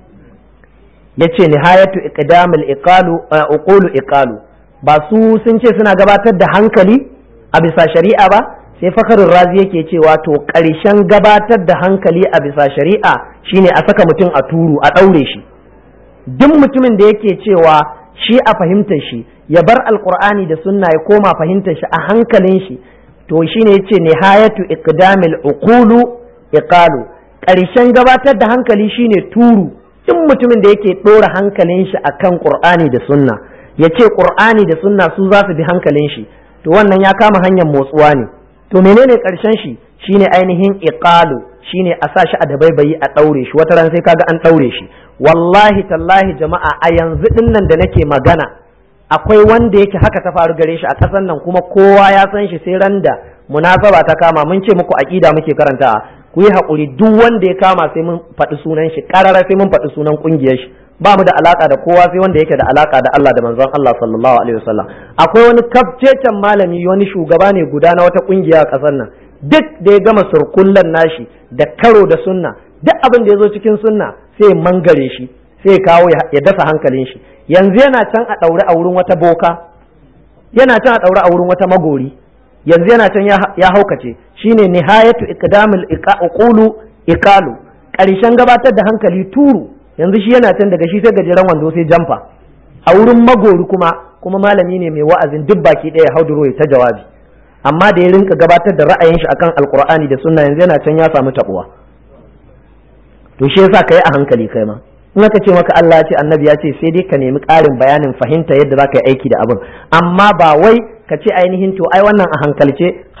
A: yace nihayatu iqdamul iqalu uqulu iqalu ba su sun ce suna gabatar da hankali a bisa shari'a ba sai Fakhrul Razi yake cewa to ƙarshen gabatar da hankali a bisa shari'a shine a saka mutum a turu a daure shi duk mutumin da yake cewa shi a fahimtar shi ya bar alqur'ani da sunna ya koma fahimtar shi a hankalin shi to shine yace nihayatu iqdamil uqulu iqalu ƙarshen gabatar da hankali shine turu duk mutumin da yake dora hankalin shi akan qur'ani da sunna yace qur'ani da sunna su za su bi hankalin shi to wannan ya kama hanyar motsuwa ne to menene ƙarshen shi shine ainihin iqalu shine a sa shi a dabaibayi a daure shi wata ran sai kaga an daure shi wallahi tallahi jama'a a yanzu din nan da nake magana akwai wanda yake haka ta faru gare shi a ƙasar nan kuma kowa ya san shi sai ran da munasaba ta kama mun ce muku aqida muke karanta ku yi haƙuri duk wanda ya kama sai mun faɗi sunan shi ƙarara sai mun faɗi sunan ƙungiyar shi ba mu da alaka da kowa sai wanda yake da alaka da Allah da manzon Allah sallallahu alaihi wasallam akwai wani kafcecen malami wani shugaba ne guda na wata ƙungiya a ƙasar nan duk da ya gama surkullan nashi da karo da sunna duk abin da ya zo cikin sunna sai ya mangare shi sai ya kawo ya dasa hankalin shi yanzu yana can a ɗaure a wurin wata boka, yana can a ɗaure a wurin wata magori, yanzu yana can ya haukace. Shine nihayatu iqdamul iqulu iqalu, ƙarshen gabatar da hankali turu. Yanzu shi yana can daga shi sai gajeren wando sai jamfa a wurin magori, kuma kuma malami ne mai wa'azin duk baki ɗaya hauduro ya ta jawabi, amma da ya rinka gabatar da ra'ayin shi akan alqur'ani da sunna yanzu yana can ya samu tabuwa. To shi yasa kai a hankali kai ma, in aka ce maka Allah ya ce annabi ya ce sai dai ka nemi ƙarin bayanin fahimta yadda za ka yi aiki da abin, amma ba wai ka ce ainihin to ai wannan a hankalce